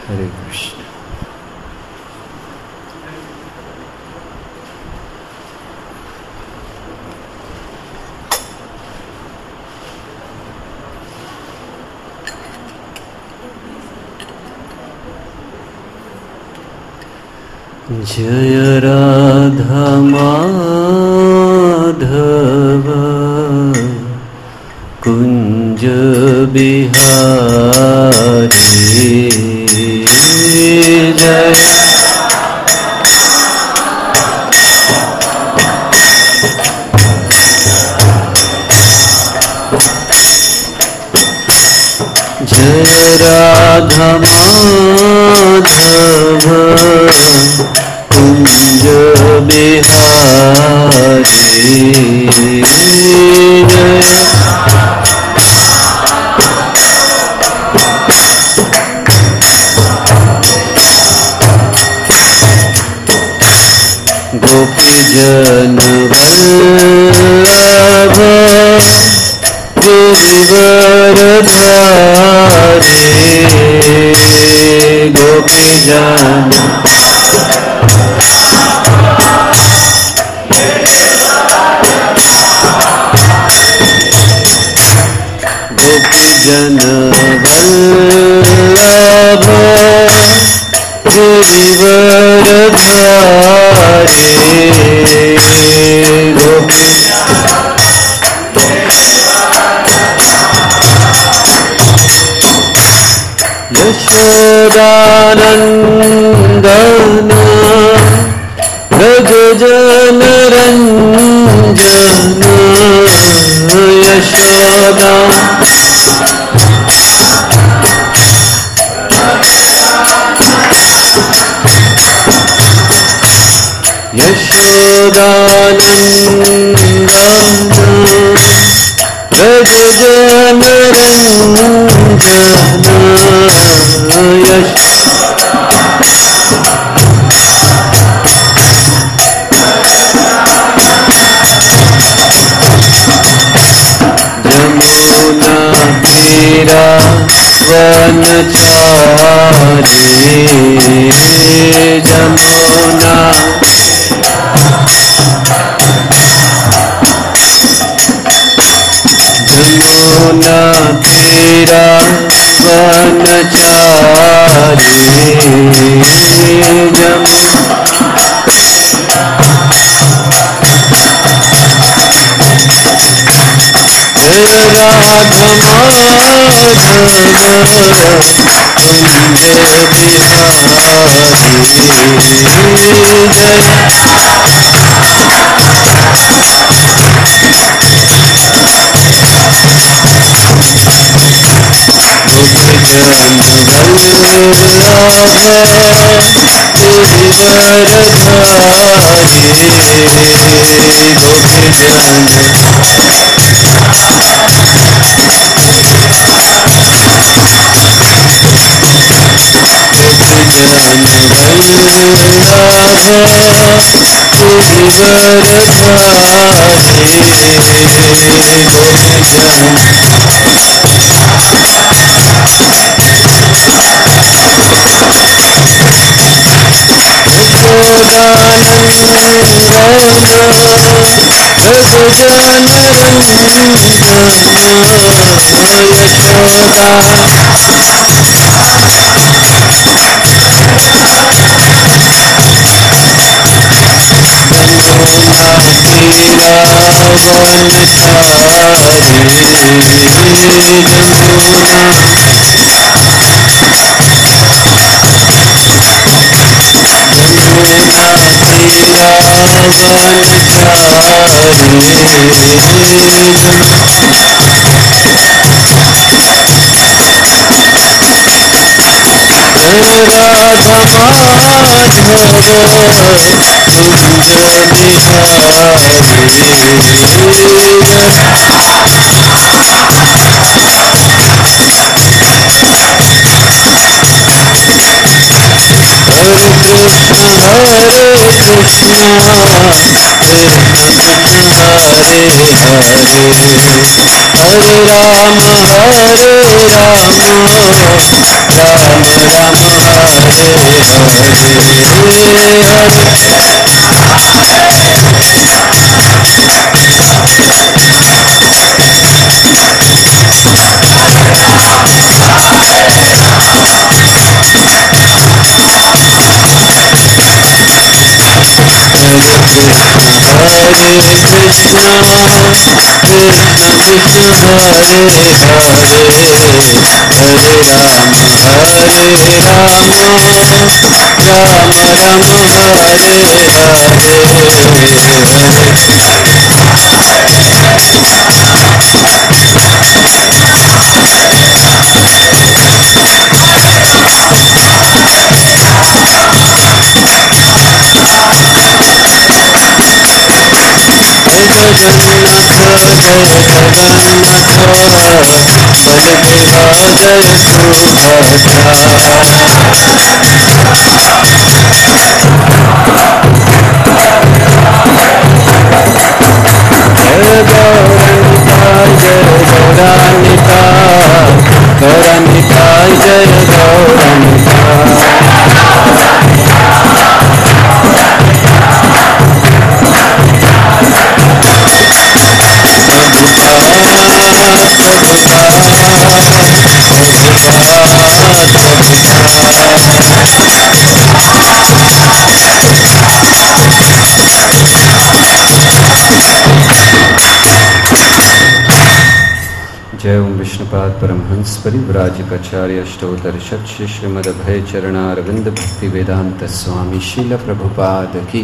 हरे कृष्ण। जय राधा माधव कुंज बिहारी, जय जय राधा माधव कुंज बिहारी, गोपी जन वल्लभ गिरिवरधारी, गोपी जन जन वल्लभ गिरिवरधारी, गोपी यशोदानंदन व्रज जन रंजन, यशोदा यशोदानंदन व्रज जन रंजन, यमुना तीरा वनचारी, यमुना यमुना तीरा वनचारी, जय राधा माधव कुंज बिहारी, Hare जय ओम विष्णुपाद परमहंस परिव्राजकाचार्य अष्टोत्तर शत श्रीमद अभय चरणारविंद भक्ति वेदांत स्वामी शील प्रभुपाद की,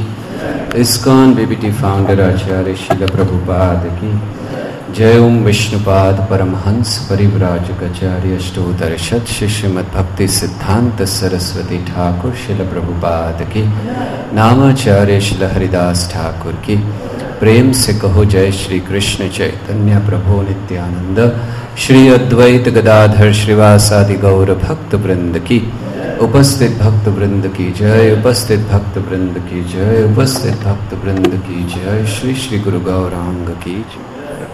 इस्कॉन बीबीटी फाउंडर आचार्य शील प्रभुपाद की जय। ओम विष्णुपाद परमहंस परिव्राजकाचार्य अष्टोत्तर शत श्रीमद भक्ति सिद्धांत सरस्वती ठाकुर शील प्रभुपाद की, नामाचार्य शील हरिदास ठाकुर की। प्रेम से कहो जय श्री कृष्ण चैतन्य प्रभु नित्यानंद, श्री अद्वैत गदाधर श्रीवासादि गौर भक्त वृंद की। उपस्थित भक्त वृंद की जय, उपस्थित भक्त वृंद की जय, उपस्थित भक्त वृंद की जय। श्री श्री गुरु गौरांग की जय।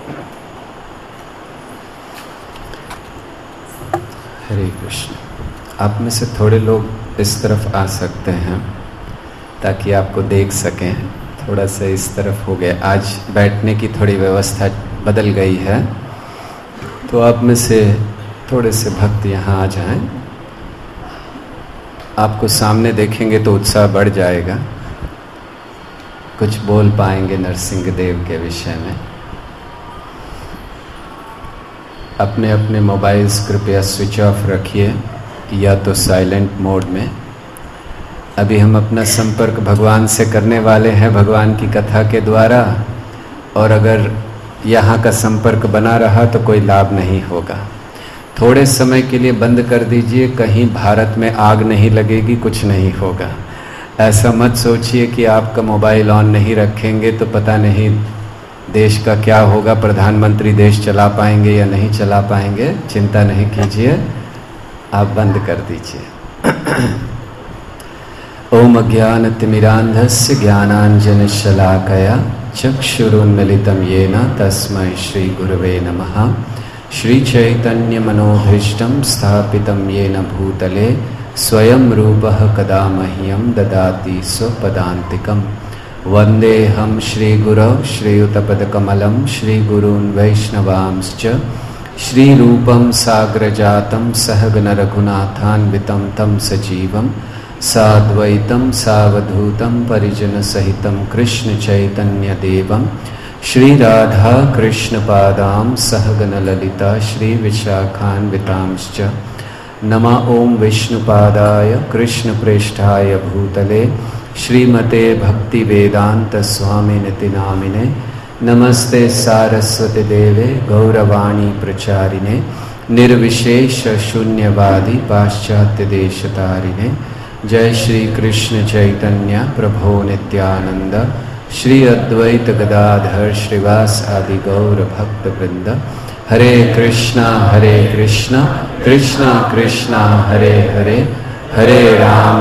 हरे कृष्ण। आप में से थोड़े लोग इस तरफ आ सकते हैं ताकि आपको देख सकें। थोड़ा सा इस तरफ हो गया, आज बैठने की थोड़ी व्यवस्था बदल गई है, तो आप में से थोड़े से भक्त यहाँ आ जाएं। आपको सामने देखेंगे तो उत्साह बढ़ जाएगा, कुछ बोल पाएंगे नरसिंह देव के विषय में। अपने अपने मोबाइल्स कृपया स्विच ऑफ रखिए या तो साइलेंट मोड में। अभी हम अपना संपर्क भगवान से करने वाले हैं भगवान की कथा के द्वारा, और अगर यहाँ का संपर्क बना रहा तो कोई लाभ नहीं होगा। थोड़े समय के लिए बंद कर दीजिए, कहीं भारत में आग नहीं लगेगी, कुछ नहीं होगा। ऐसा मत सोचिए कि आपका मोबाइल ऑन नहीं रखेंगे तो पता नहीं देश का क्या होगा, प्रधानमंत्री देश चला पाएंगे या नहीं चला पाएंगे। चिंता नहीं कीजिए, आप बंद कर दीजिए। ओम अज्ञानतिमिरान्धस्य ज्ञानाञ्जनशलाकया चक्षुरुन्मिलितं येन तस्मै श्रीगुरवे नमः। श्रीचैतन्यमनोभीष्टं स्थापितं येन भूतले स्वयं रूपः कदा मह्यं ददाति स्वपदान्तिकम्। वन्देऽहं श्रीगुरौ श्रीयुतपदकमलं श्रीगुरून् वैष्णवांश्च श्रीरूपं साग्रजातं सहगण रघुनाथान्वितं तं सजीवं साद्वैतं सावधूतं परिजनसहितं कृष्ण चैतन्य देवं श्रीराधा कृष्णपादां सहगण ललिता श्रीविशाखान्वितांश्च। नमः ओं विष्णुपादाय कृष्णप्रेष्ठाय भूतले श्रीमते भक्तिवेदांत स्वामिनिति नामिने। नमस्ते सारस्वती देवे गौरवाणी प्रचारिणे निर्विशेष शून्यवादी पाश्चात्य देशतारिणे। जय श्री कृष्ण चैतन्य प्रभो नित्यानंद श्री अद्वैत गदाधर श्रीवास आदि गौर भक्त वृंद। हरे कृष्णा कृष्णा कृष्णा हरे हरे, हरे राम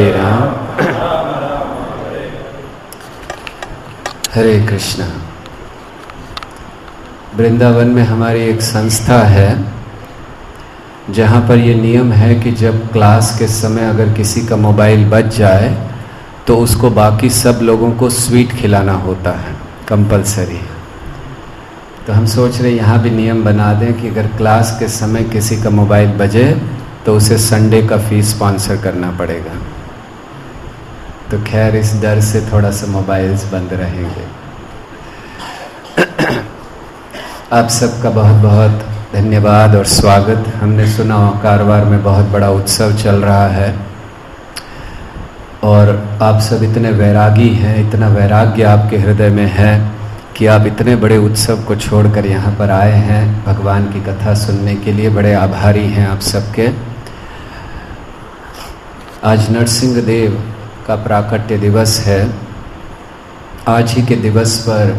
हरे कृष्णा। वृंदावन में हमारी एक संस्था है जहाँ पर ये नियम है कि जब क्लास के समय अगर किसी का मोबाइल बज जाए तो उसको बाकी सब लोगों को स्वीट खिलाना होता है, कंपलसरी। तो हम सोच रहे यहाँ भी नियम बना दें कि अगर क्लास के समय किसी का मोबाइल बजे तो उसे संडे का फीस स्पॉन्सर करना पड़ेगा। तो खैर इस डर से थोड़ा सा मोबाइल्स बंद रहेंगे। आप सबका बहुत बहुत धन्यवाद और स्वागत। हमने सुना कारवार में बहुत बड़ा उत्सव चल रहा है और आप सब इतने वैरागी हैं, इतना वैराग्य आपके हृदय में है कि आप इतने बड़े उत्सव को छोड़कर यहाँ पर आए हैं भगवान की कथा सुनने के लिए। बड़े आभारी हैं आप सबके। आज नरसिंह देव का प्राकट्य दिवस है। आज ही के दिवस पर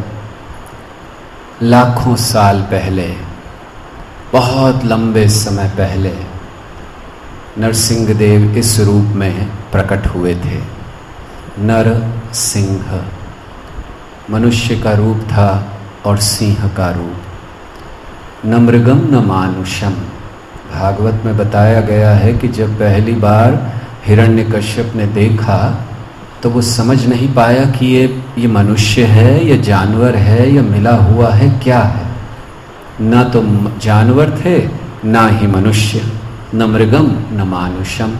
लाखों साल पहले, बहुत लंबे समय पहले नरसिंह देव इस रूप में प्रकट हुए थे। नर सिंह, मनुष्य का रूप था और सिंह का रूप। न मृगम न मानुषम। भागवत में बताया गया है कि जब पहली बार हिरण्यकश्यप ने देखा तो वो समझ नहीं पाया कि ये मनुष्य है या जानवर है या मिला हुआ है, क्या है। ना तो जानवर थे ना ही मनुष्य, न मृगम न मानुषम।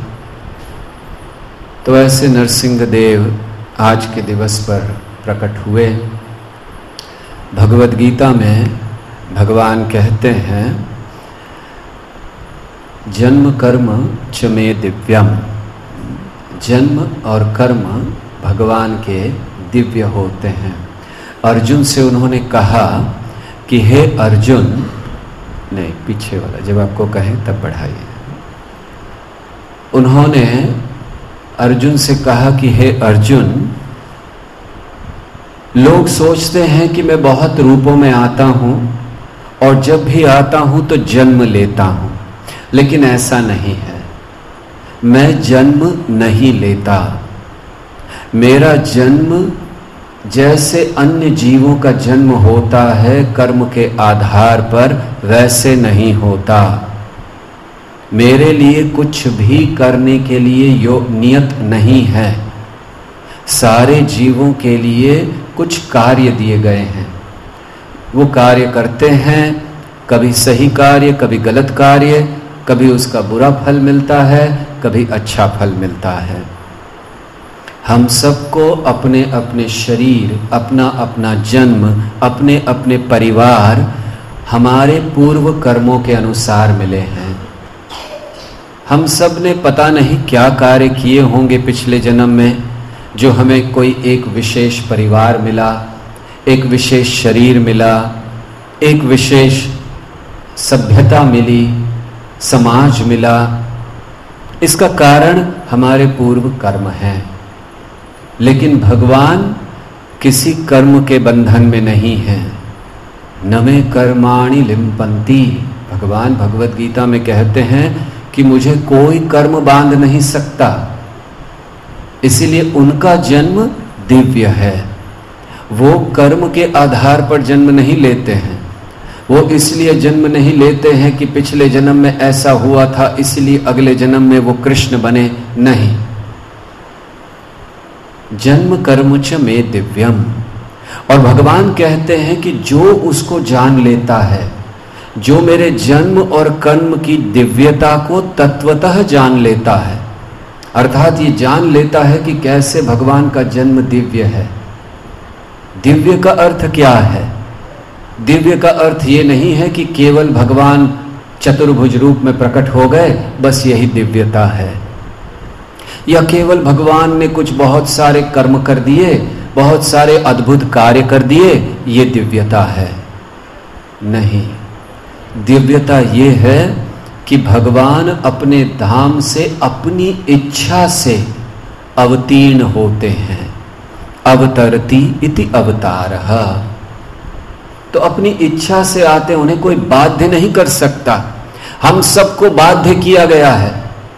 तो ऐसे नरसिंह देव आज के दिवस पर प्रकट हुए। भगवद गीता में भगवान कहते हैं, जन्म कर्म च मे दिव्यम। जन्म और कर्म भगवान के दिव्य होते हैं। अर्जुन से उन्होंने कहा कि हे अर्जुन, नहीं पीछे वाला, जब आपको कहें तब बढ़ाइए। उन्होंने अर्जुन से कहा कि हे अर्जुन, लोग सोचते हैं कि मैं बहुत रूपों में आता हूं और जब भी आता हूं तो जन्म लेता हूं, लेकिन ऐसा नहीं है। मैं जन्म नहीं लेता। मेरा जन्म जैसे अन्य जीवों का जन्म होता है कर्म के आधार पर, वैसे नहीं होता। मेरे लिए कुछ भी करने के लिए नियत नहीं है। सारे जीवों के लिए कुछ कार्य दिए गए हैं, वो कार्य करते हैं। कभी सही कार्य, कभी गलत कार्य, कभी उसका बुरा फल मिलता है, कभी अच्छा फल मिलता है। हम सबको अपने अपने शरीर, अपना अपना जन्म, अपने अपने परिवार हमारे पूर्व कर्मों के अनुसार मिले हैं। हम सब ने पता नहीं क्या कार्य किए होंगे पिछले जन्म में, जो हमें कोई एक विशेष परिवार मिला, एक विशेष शरीर मिला, एक विशेष सभ्यता मिली, समाज मिला। इसका कारण हमारे पूर्व कर्म हैं। लेकिन भगवान किसी कर्म के बंधन में नहीं है। न मे कर्माणि लिम्पन्ति। भगवान भगवद गीता में कहते हैं कि मुझे कोई कर्म बांध नहीं सकता। इसीलिए उनका जन्म दिव्य है। वो कर्म के आधार पर जन्म नहीं लेते हैं। वो इसलिए जन्म नहीं लेते हैं कि पिछले जन्म में ऐसा हुआ था इसलिए अगले जन्म में वो कृष्ण बने, नहीं। जन्म कर्म च मे दिव्यम। और भगवान कहते हैं कि जो उसको जान लेता है, जो मेरे जन्म और कर्म की दिव्यता को तत्वतः जान लेता है, अर्थात ये जान लेता है कि कैसे भगवान का जन्म दिव्य है। दिव्य का अर्थ क्या है? दिव्य का अर्थ ये नहीं है कि केवल भगवान चतुर्भुज रूप में प्रकट हो गए, बस यही दिव्यता है। या केवल भगवान ने कुछ बहुत सारे कर्म कर दिए, बहुत सारे अद्भुत कार्य कर दिए, ये दिव्यता है? नहीं। दिव्यता ये है कि भगवान अपने धाम से अपनी इच्छा से अवतीर्ण होते हैं। अवतरति इति अवतारः। तो अपनी इच्छा से आते, उन्हें कोई बाध्य नहीं कर सकता। हम सबको बाध्य किया गया है।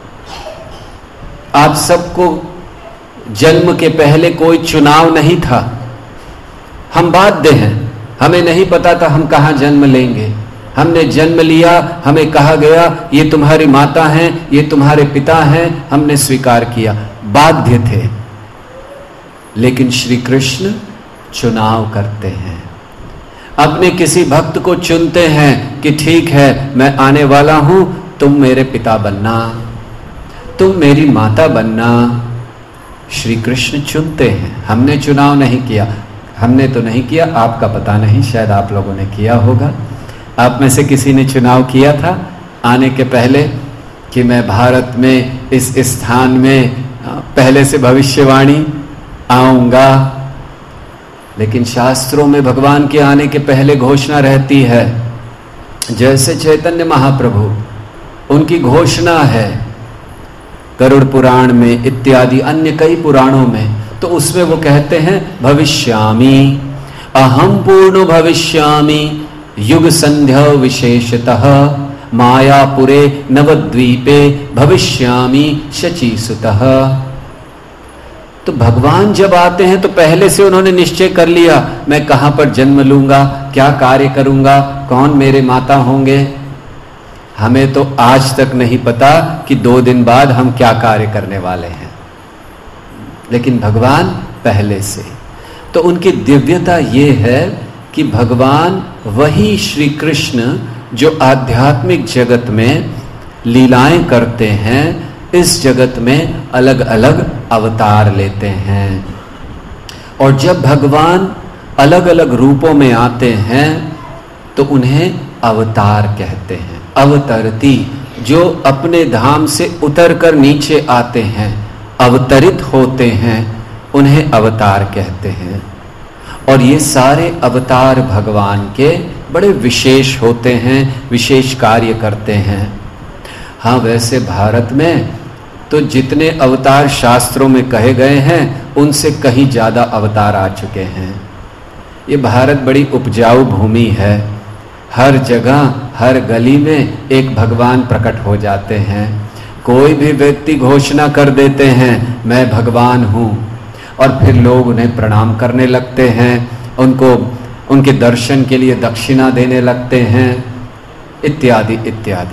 आप सबको जन्म के पहले कोई चुनाव नहीं था। हम बाध्य हैं। हमें नहीं पता था हम कहां जन्म लेंगे। हमने जन्म लिया, हमें कहा गया ये तुम्हारी माता हैं, ये तुम्हारे पिता हैं, हमने स्वीकार किया, बाध्य थे। लेकिन श्री कृष्ण चुनाव करते हैं, अपने किसी भक्त को चुनते हैं कि ठीक है मैं आने वाला हूं, तुम मेरे पिता बनना, तुम मेरी माता बनना। श्री कृष्ण चुनते हैं, हमने चुनाव नहीं किया। हमने तो नहीं किया, आपका पता नहीं, शायद आप लोगों ने किया होगा। आप में से किसी ने चुनाव किया था आने के पहले कि मैं भारत में इस स्थान में पहले से भविष्यवाणी आऊंगा? लेकिन शास्त्रों में भगवान के आने के पहले घोषणा रहती है, जैसे चैतन्य महाप्रभु, उनकी घोषणा है गरुड़ पुराण में इत्यादि अन्य कई पुराणों में, तो उसमें वो कहते हैं भविष्यामि, अहम पूर्ण भविष्यामि युग संध्या विशेषतः मायापुरे नवद्वीपे भविष्यामि शचीसुतः। तो भगवान जब आते हैं तो पहले से उन्होंने निश्चय कर लिया मैं कहां पर जन्म लूंगा, क्या कार्य करूंगा, कौन मेरे माता होंगे। हमें तो आज तक नहीं पता कि 2 दिन बाद हम क्या कार्य करने वाले हैं, लेकिन भगवान पहले से। तो उनकी दिव्यता ये है कि भगवान वही श्री कृष्ण जो आध्यात्मिक जगत में लीलाएं करते हैं, इस जगत में अलग अलग अवतार लेते हैं। और जब भगवान अलग अलग रूपों में आते हैं तो उन्हें अवतार कहते हैं। अवतरती, जो अपने धाम से उतर कर नीचे आते हैं, अवतरित होते हैं, उन्हें अवतार कहते हैं। और ये सारे अवतार भगवान के बड़े विशेष होते हैं, विशेष कार्य करते हैं। हाँ, वैसे भारत में तो जितने अवतार शास्त्रों में कहे गए हैं उनसे कहीं ज्यादा अवतार आ चुके हैं। ये भारत बड़ी उपजाऊ भूमि है, हर जगह हर गली में एक भगवान प्रकट हो जाते हैं। कोई भी व्यक्ति घोषणा कर देते हैं मैं भगवान हूं, और फिर लोग उन्हें प्रणाम करने लगते हैं, उनको उनके दर्शन के लिए दक्षिणा देने लगते हैं, इत्यादि इत्यादि।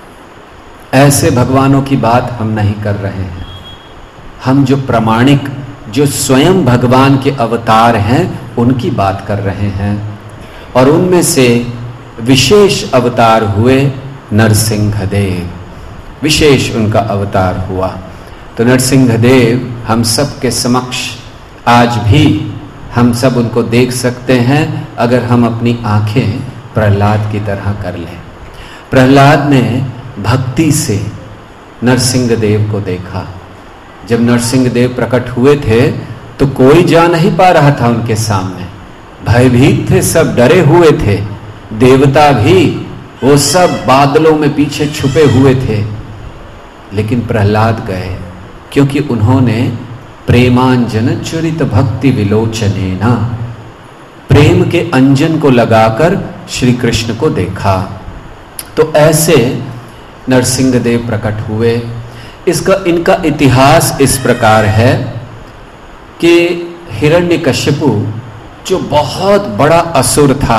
ऐसे भगवानों की बात हम नहीं कर रहे हैं। हम जो प्रामाणिक, जो स्वयं भगवान के अवतार हैं, उनकी बात कर रहे हैं। और उनमें से विशेष अवतार हुए नरसिंहदेव, विशेष उनका अवतार हुआ। तो नरसिंहदेव हम सब के समक्ष आज भी हम सब उनको देख सकते हैं, अगर हम अपनी आंखें प्रहलाद की तरह कर लें। प्रहलाद ने भक्ति से नरसिंहदेव को देखा। जब नरसिंहदेव प्रकट हुए थे तो कोई जा नहीं पा रहा था उनके सामने, भयभीत थे, सब डरे हुए थे। देवता भी वो सब बादलों में पीछे छुपे हुए थे। लेकिन प्रहलाद गए, क्योंकि उन्होंने प्रेमांजन चरित भक्ति विलोचनेना, प्रेम के अंजन को लगाकर श्री कृष्ण को देखा। तो ऐसे नरसिंहदेव प्रकट हुए। इनका इतिहास इस प्रकार है कि हिरण्यकश्यपु जो बहुत बड़ा असुर था,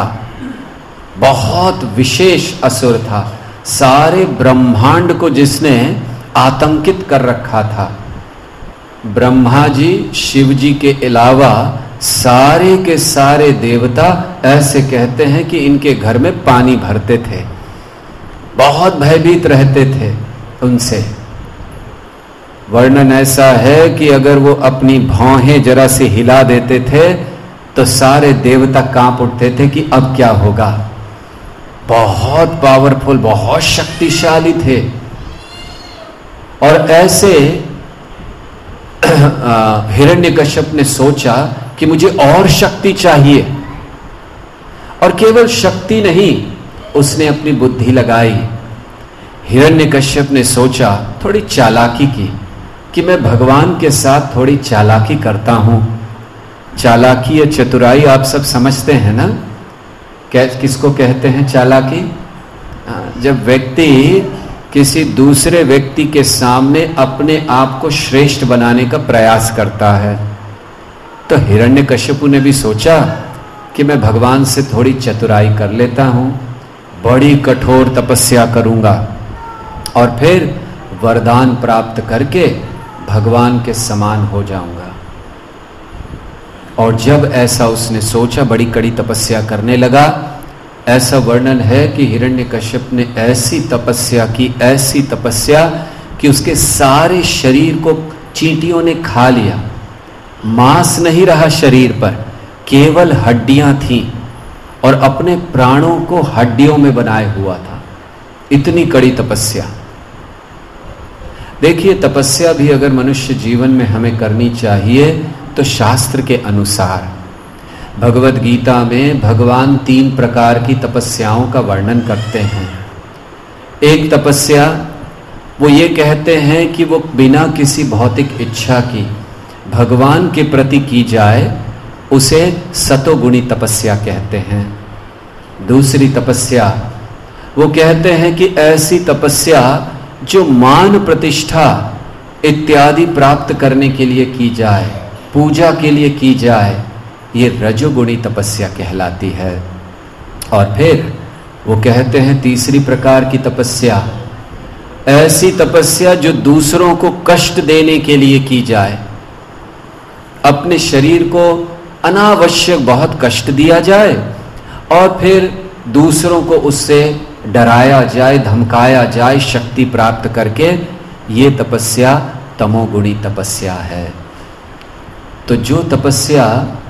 बहुत विशेष असुर था, सारे ब्रह्मांड को जिसने आतंकित कर रखा था। ब्रह्मा जी, शिव जी के अलावा सारे के सारे देवता ऐसे कहते हैं कि इनके घर में पानी भरते थे, बहुत भयभीत रहते थे उनसे। वर्णन ऐसा है कि अगर वो अपनी भौहें जरा से हिला देते थे तो सारे देवता कांप उठते थे कि अब क्या होगा। बहुत पावरफुल, बहुत शक्तिशाली थे। और ऐसे हिरण्यकश्यप ने सोचा कि मुझे और शक्ति चाहिए, और केवल शक्ति नहीं, उसने अपनी बुद्धि लगाई। हिरण्यकश्यप ने सोचा, थोड़ी चालाकी की, कि मैं भगवान के साथ थोड़ी चालाकी करता हूं। चालाकी या चतुराई आप सब समझते हैं ना, किसको कहते हैं चालाकी? जब व्यक्ति किसी दूसरे व्यक्ति के सामने अपने आप को श्रेष्ठ बनाने का प्रयास करता है। तो हिरण्यकश्यपु ने भी सोचा कि मैं भगवान से थोड़ी चतुराई कर लेता हूं। बड़ी कठोर तपस्या करूंगा और फिर वरदान प्राप्त करके भगवान के समान हो जाऊंगा। और जब ऐसा उसने सोचा, बड़ी कड़ी तपस्या करने लगा। ऐसा वर्णन है कि हिरण्यकश्यप ने ऐसी तपस्या की, ऐसी तपस्या कि उसके सारे शरीर को चींटियों ने खा लिया। मांस नहीं रहा शरीर पर, केवल हड्डियां थीं और अपने प्राणों को हड्डियों में बनाए हुआ था। इतनी कड़ी तपस्या। देखिए, तपस्या भी अगर मनुष्य जीवन में हमें करनी चाहिए तो शास्त्र के अनुसार। भगवद गीता में भगवान 3 प्रकार की तपस्याओं का वर्णन करते हैं। एक तपस्या वो ये कहते हैं कि वो बिना किसी भौतिक इच्छा की भगवान के प्रति की जाए, उसे सतोगुणी तपस्या कहते हैं। दूसरी तपस्या वो कहते हैं कि ऐसी तपस्या जो मान प्रतिष्ठा इत्यादि प्राप्त करने के लिए की जाए, पूजा के लिए की जाए, ये रजोगुणी तपस्या कहलाती है। और फिर वो कहते हैं तीसरी प्रकार की तपस्या, ऐसी तपस्या जो दूसरों को कष्ट देने के लिए की जाए। अपने शरीर को अनावश्यक बहुत कष्ट दिया जाए और फिर दूसरों को उससे डराया जाए, धमकाया जाए, शक्ति प्राप्त करके। ये तपस्या तमोगुणी तपस्या है। तो जो तपस्या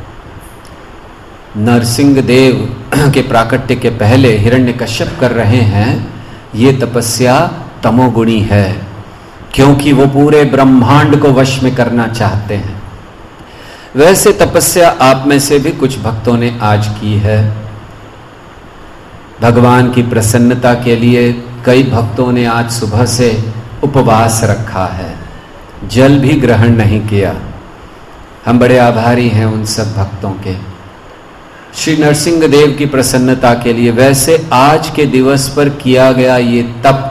नरसिंह देव के प्राकट्य के पहले हिरण्यकश्यप कर रहे हैं, ये तपस्या तमोगुणी है, क्योंकि वो पूरे ब्रह्मांड को वश में करना चाहते हैं। वैसे तपस्या आप में से भी कुछ भक्तों ने आज की है। भगवान की प्रसन्नता के लिए कई भक्तों ने आज सुबह से उपवास रखा है, जल भी ग्रहण नहीं किया। हम बड़े आभारी हैं उन सब भक्तों के, श्री नरसिंह देव की प्रसन्नता के लिए। वैसे आज के दिवस पर किया गया ये तप,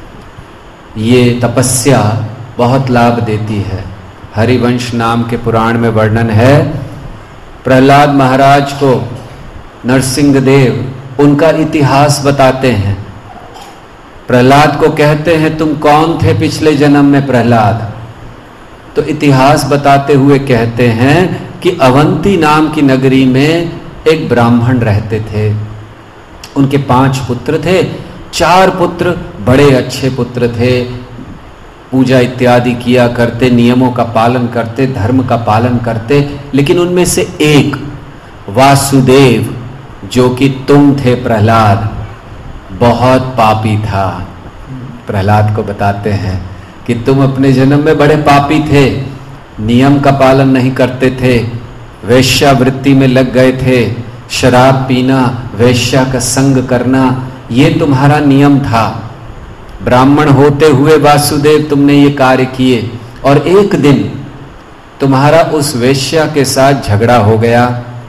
ये तपस्या बहुत लाभ देती है। हरिवंश नाम के पुराण में वर्णन है, प्रहलाद महाराज को नरसिंह देव उनका इतिहास बताते हैं। प्रहलाद को कहते हैं, तुम कौन थे पिछले जन्म में प्रहलाद? तो इतिहास बताते हुए कहते हैं कि अवंती नाम की नगरी में एक ब्राह्मण रहते थे। उनके 5 पुत्र थे। 4 पुत्र बड़े अच्छे पुत्र थे, पूजा इत्यादि किया करते, नियमों का पालन करते, धर्म का पालन करते। लेकिन उनमें से एक वासुदेव, जो कि तुम थे प्रहलाद, बहुत पापी था। प्रहलाद को बताते हैं कि तुम अपने जन्म में बड़े पापी थे, नियम का पालन नहीं करते थे, वेश्यावृत्ति में लग गए थे, शराब पीना, वेश्या का संग करना, ये तुम्हारा नियम था। ब्राह्मण होते हुए वासुदेव तुमने ये कार्य किए, और एक दिन तुम्हारा उस वेश्या के साथ झगड़ा हो गया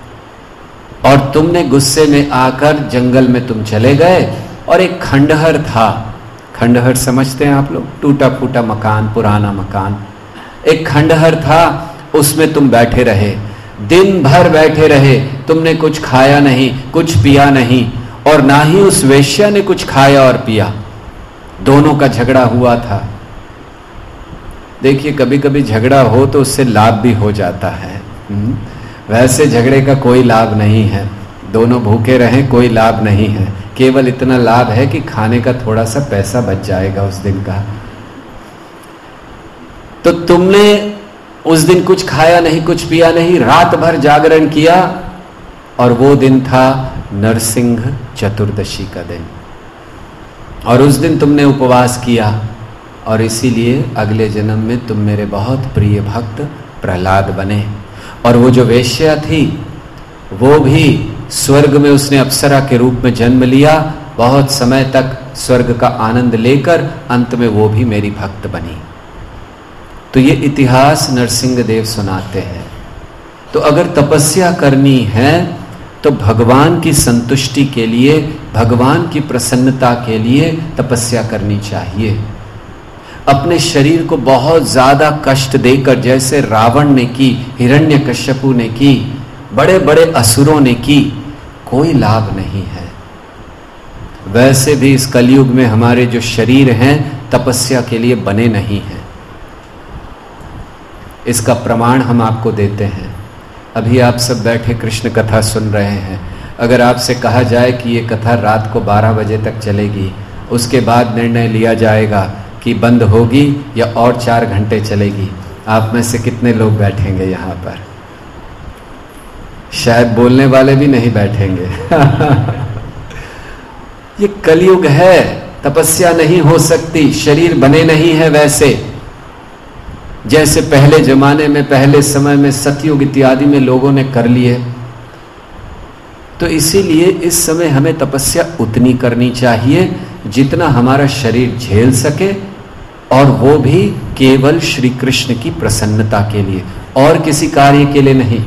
और तुमने गुस्से में आकर जंगल में तुम चले गए। और एक खंडहर था, खंडहर समझते हैं आप लोग, टूटा फूटा मकान, पुराना मकान, एक खंडहर था, उसमें तुम बैठे रहे, दिन भर बैठे रहे। तुमने कुछ खाया नहीं, कुछ पिया नहीं, और ना ही उस वेश्या ने कुछ खाया और पिया। दोनों का झगड़ा हुआ था। देखिए, कभी कभी झगड़ा हो तो उससे लाभ भी हो जाता है। वैसे झगड़े का कोई लाभ नहीं है, दोनों भूखे रहें कोई लाभ नहीं है, केवल इतना लाभ है कि खाने का थोड़ा सा पैसा बच जाएगा उस दिन का। तो तुमने उस दिन कुछ खाया नहीं, कुछ पिया नहीं, रात भर जागरण किया, और वो दिन था नरसिंह चतुर्दशी का दिन। और उस दिन तुमने उपवास किया, और इसीलिए अगले जन्म में तुम मेरे बहुत प्रिय भक्त प्रहलाद बने। और वो जो वेश्या थी, वो भी स्वर्ग में उसने अप्सरा के रूप में जन्म लिया, बहुत समय तक स्वर्ग का आनंद लेकर अंत में वो भी मेरी भक्त बनी। तो ये इतिहास नरसिंह देव सुनाते हैं। तो अगर तपस्या करनी है तो भगवान की संतुष्टि के लिए, भगवान की प्रसन्नता के लिए तपस्या करनी चाहिए। अपने शरीर को बहुत ज्यादा कष्ट देकर, जैसे रावण ने की, हिरण्यकश्यपु ने की, बड़े बड़े असुरों ने की, कोई लाभ नहीं है। वैसे भी इस कलयुग में हमारे जो शरीर हैं तपस्या के लिए बने नहीं हैं। इसका प्रमाण हम आपको देते हैं। अभी आप सब बैठे कृष्ण कथा सुन रहे हैं। अगर आपसे कहा जाए कि ये कथा रात को 12 बजे तक चलेगी, उसके बाद निर्णय लिया जाएगा कि बंद होगी या और 4 घंटे चलेगी, आप में से कितने लोग बैठेंगे यहाँ पर? शायद बोलने वाले भी नहीं बैठेंगे। ये कलयुग है, तपस्या नहीं हो सकती, शरीर बने नहीं है वैसे जैसे पहले जमाने में, पहले समय में, सतयुग इत्यादि में लोगों ने कर लिए। तो इसीलिए इस समय हमें तपस्या उतनी करनी चाहिए जितना हमारा शरीर झेल सके, और वो भी केवल श्री कृष्ण की प्रसन्नता के लिए, और किसी कार्य के लिए नहीं।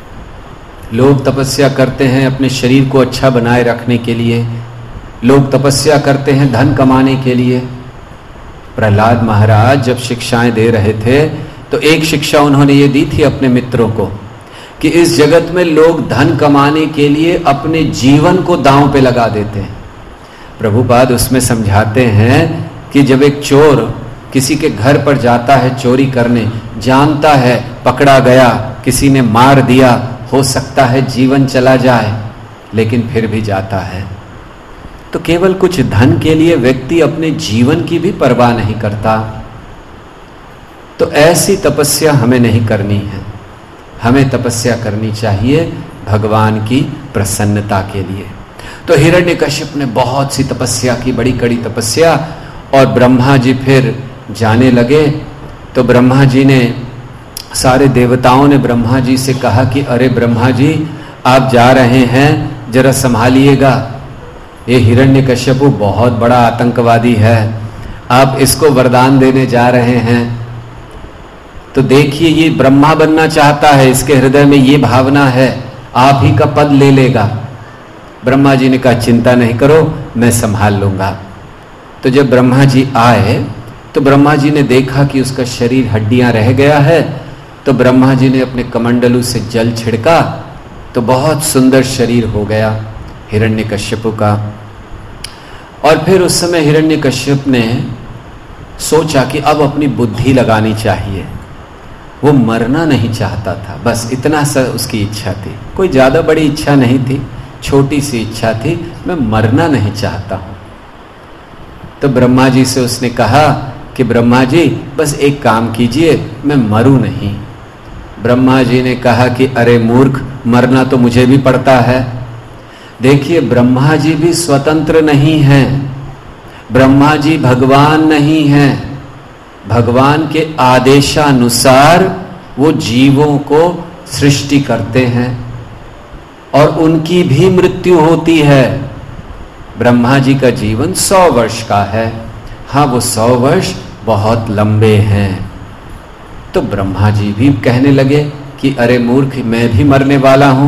लोग तपस्या करते हैं अपने शरीर को अच्छा बनाए रखने के लिए, लोग तपस्या करते हैं धन कमाने के लिए। प्रहलाद महाराज जब शिक्षाएं दे रहे थे तो एक शिक्षा उन्होंने ये दी थी अपने मित्रों को कि इस जगत में लोग धन कमाने के लिए अपने जीवन को दांव पे लगा देते हैं। प्रभुपाद उसमें समझाते हैं कि जब एक चोर किसी के घर पर जाता है चोरी करने, जानता है पकड़ा गया, किसी ने मार दिया, हो सकता है जीवन चला जाए, लेकिन फिर भी जाता है। तो केवल कुछ धन के लिए व्यक्ति अपने जीवन की भी परवाह नहीं करता। तो ऐसी तपस्या हमें नहीं करनी है। हमें तपस्या करनी चाहिए भगवान की प्रसन्नता के लिए। तो हिरण्यकश्यप ने बहुत सी तपस्या की, बड़ी कड़ी तपस्या, और ब्रह्मा जी फिर जाने लगे। तो ब्रह्मा जी ने, सारे देवताओं ने ब्रह्मा जी से कहा कि अरे ब्रह्मा जी, आप जा रहे हैं, जरा संभालिएगा, ये हिरण्यकश्यप बहुत बड़ा आतंकवादी है, आप इसको वरदान देने जा रहे हैं। तो देखिए ये ब्रह्मा बनना चाहता है, इसके हृदय में ये भावना है, आप ही का पद ले लेगा। ब्रह्मा जी ने कहा चिंता नहीं करो, मैं संभाल लूंगा। तो जब ब्रह्मा जी आए तो ब्रह्मा जी ने देखा कि उसका शरीर हड्डियां रह गया है। तो ब्रह्मा जी ने अपने कमंडलू से जल छिड़का तो बहुत सुंदर शरीर हो गया हिरण्यकश्यप का। और फिर उस समय हिरण्यकश्यप ने सोचा कि अब अपनी बुद्धि लगानी चाहिए। वो मरना नहीं चाहता था, बस इतना सा उसकी इच्छा थी, कोई ज्यादा बड़ी इच्छा नहीं थी, छोटी सी इच्छा थी, मैं मरना नहीं चाहता हूं। तो ब्रह्मा जी से उसने कहा कि ब्रह्मा जी बस एक काम कीजिए, मैं मरूं नहीं। ब्रह्मा जी ने कहा कि अरे मूर्ख, मरना तो मुझे भी पड़ता है। देखिए ब्रह्मा जी भी स्वतंत्र नहीं हैं, ब्रह्मा जी भगवान नहीं हैं। भगवान के आदेशानुसार वो जीवों को सृष्टि करते हैं और उनकी भी मृत्यु होती है। ब्रह्मा जी का जीवन 100 वर्ष का है। हाँ, वो 100 वर्ष बहुत लंबे हैं। तो ब्रह्मा जी भी कहने लगे कि अरे मूर्ख, मैं भी मरने वाला हूं।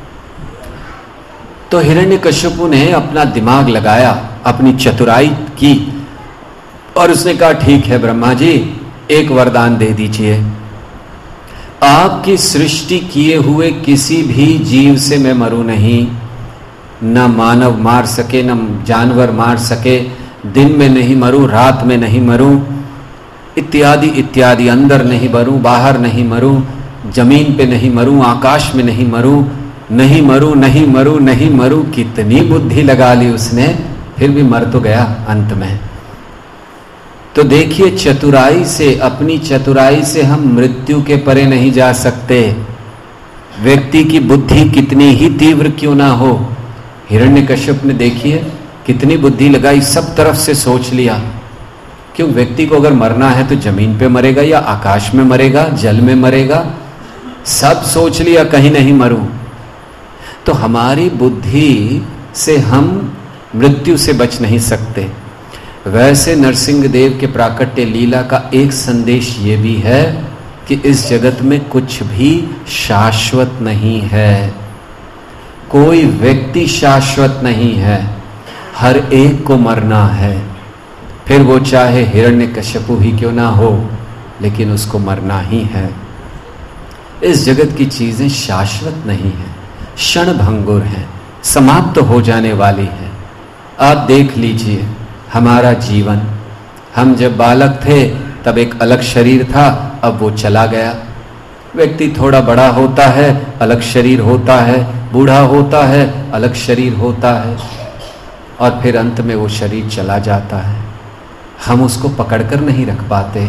तो हिरण्यकश्यपु ने अपना दिमाग लगाया, अपनी चतुराई की, और उसने कहा ठीक है ब्रह्मा जी, एक वरदान दे दीजिए। आपकी सृष्टि किए हुए किसी भी जीव से मैं मरूं नहीं, न मानव मार सके, न जानवर मार सके, दिन में नहीं मरूं, रात में नहीं मरूं, इत्यादि इत्यादि, अंदर नहीं मरूं, बाहर नहीं मरूं, जमीन पे नहीं मरूं, आकाश में नहीं मरूं, नहीं मरूं, नहीं मरूं, नहीं मरूं। कितनी बुद्धि लगा ली उसने, फिर भी मर तो गया अंत में। तो देखिए चतुराई से, अपनी चतुराई से हम मृत्यु के परे नहीं जा सकते। व्यक्ति की बुद्धि कितनी ही तीव्र क्यों ना हो। हिरण्यकश्यप ने देखिए कितनी बुद्धि लगाई, सब तरफ से सोच लिया। क्यों, व्यक्ति को अगर मरना है तो जमीन पे मरेगा या आकाश में मरेगा, जल में मरेगा, सब सोच लिया, कहीं नहीं मरूं। तो हमारी बुद्धि से हम मृत्यु से बच नहीं सकते। वैसे नरसिंह देव के प्राकट्य लीला का एक संदेश ये भी है कि इस जगत में कुछ भी शाश्वत नहीं है, कोई व्यक्ति शाश्वत नहीं है, हर एक को मरना है। फिर वो चाहे हिरण्यकश्यपु ही क्यों ना हो, लेकिन उसको मरना ही है। इस जगत की चीजें शाश्वत नहीं है, क्षण भंगुर हैं, समाप्त हो जाने वाली हैं। आप देख लीजिए हमारा जीवन, हम जब बालक थे तब एक अलग शरीर था, अब वो चला गया। व्यक्ति थोड़ा बड़ा होता है, अलग शरीर होता है, बूढ़ा होता है, अलग शरीर होता है, और फिर अंत में वो शरीर चला जाता है। हम उसको पकड़कर नहीं रख पाते।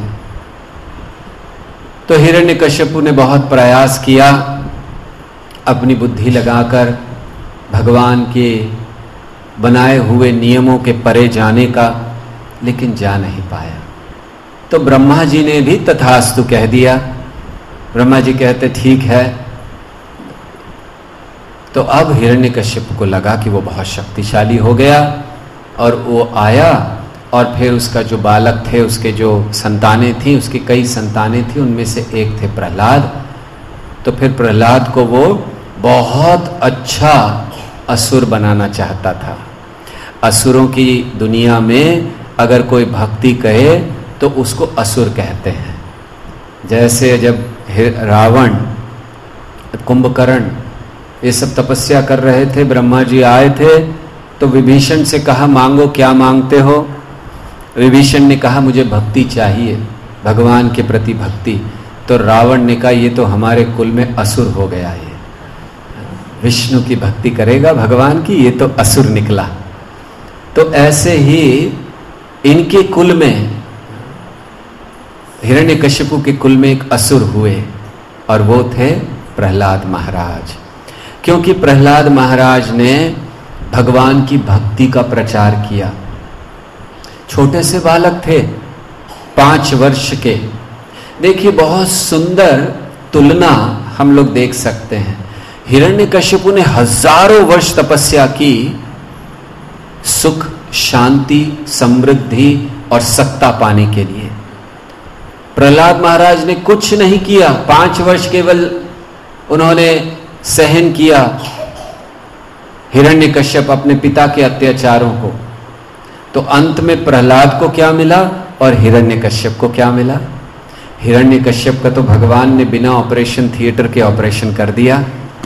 तो हिरण्यकश्यपु ने बहुत प्रयास किया अपनी बुद्धि लगाकर भगवान के बनाए हुए नियमों के परे जाने का, लेकिन जा नहीं पाया। तो ब्रह्मा जी ने भी तथास्तु कह दिया। ब्रह्मा जी कहते ठीक है। तो अब हिरण्यकश्यप को लगा कि वो बहुत शक्तिशाली हो गया, और वो आया, और फिर उसका जो बालक थे, उसके जो संतानें थी, उसकी कई संतानें थी, उनमें से एक थे प्रहलाद। तो फिर प्रहलाद को वो बहुत अच्छा असुर बनाना चाहता था। असुरों की दुनिया में अगर कोई भक्ति कहे तो उसको असुर कहते हैं। जैसे जब रावण, कुंभकर्ण, ये सब तपस्या कर रहे थे, ब्रह्मा जी आए थे, तो विभीषण से कहा मांगो, क्या मांगते हो? विभीषण ने कहा मुझे भक्ति चाहिए, भगवान के प्रति भक्ति। तो रावण ने कहा ये तो हमारे कुल में असुर हो गया, ये विष्णु की भक्ति करेगा भगवान की, ये तो असुर निकला। तो ऐसे ही इनके कुल में, हिरण्यकश्यपु के कुल में एक असुर हुए, और वो थे प्रहलाद महाराज। क्योंकि प्रहलाद महाराज ने भगवान की भक्ति का प्रचार किया। छोटे से बालक थे, 5 वर्ष के। देखिए बहुत सुंदर तुलना हम लोग देख सकते हैं। हिरण्यकश्यपु ने हजारों वर्ष तपस्या की, सुख, शांति, समृद्धि और सत्ता पाने के लिए। प्रहलाद महाराज ने कुछ नहीं किया, 5 वर्ष केवल उन्होंने सहन किया हिरण्यकश्यप अपने पिता के अत्याचारों को। तो अंत में प्रहलाद को क्या मिला और हिरण्यकश्यप को क्या मिला? हिरण्यकश्यप का तो भगवान ने बिना ऑपरेशन थिएटर के ऑपरेशन कर दिया,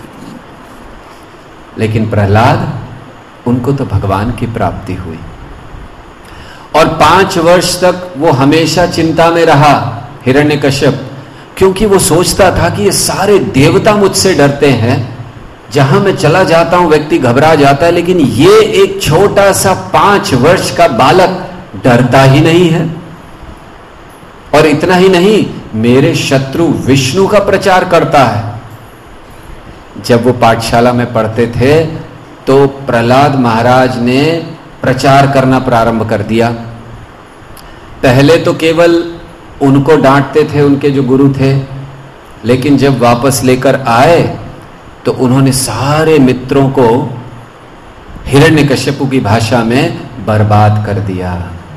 लेकिन प्रहलाद, उनको तो भगवान की प्राप्ति हुई। और 5 वर्ष तक वो हमेशा चिंता में रहा हिरण्यकश्यप, क्योंकि वो सोचता था कि ये सारे देवता मुझसे डरते हैं, जहां मैं चला जाता हूं व्यक्ति घबरा जाता है, लेकिन ये एक छोटा सा 5 वर्ष का बालक डरता ही नहीं है। और इतना ही नहीं, मेरे शत्रु विष्णु का प्रचार करता है। जब वो पाठशाला में पढ़ते थे तो प्रहलाद महाराज ने प्रचार करना प्रारंभ कर दिया। पहले तो केवल उनको डांटते थे, उनके जो गुरु थे, लेकिन जब वापस लेकर आए तो उन्होंने सारे मित्रों को हिरण्यकश्यपु की भाषा में बर्बाद कर दिया,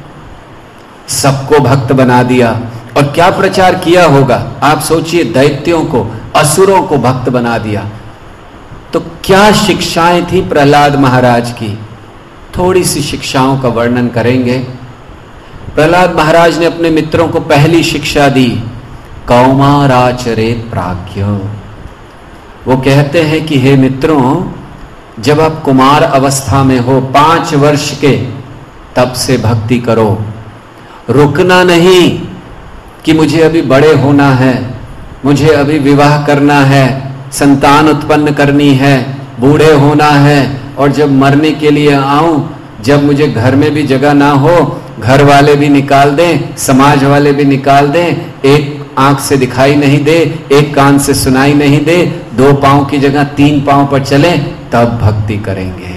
सबको भक्त बना दिया। और क्या प्रचार किया होगा आप सोचिए, दैत्यों को, असुरों को भक्त बना दिया। तो क्या शिक्षाएं थी प्रहलाद महाराज की? थोड़ी सी शिक्षाओं का वर्णन करेंगे। प्रहलाद महाराज ने अपने मित्रों को पहली शिक्षा दी, कौमाराचरेत प्राज्ञ। वो कहते हैं कि हे मित्रों, जब आप कुमार अवस्था में हो, 5 वर्ष के, तब से भक्ति करो। रुकना नहीं कि मुझे अभी बड़े होना है, मुझे अभी विवाह करना है, संतान उत्पन्न करनी है, बूढ़े होना है, और जब मरने के लिए आऊं, जब मुझे घर में भी जगह ना हो, घर वाले भी निकाल दें, समाज वाले भी निकाल दें, एक आंख से दिखाई नहीं दे, एक कान से सुनाई नहीं दे, 2 पांव की जगह 3 पांव पर चलें, तब भक्ति करेंगे।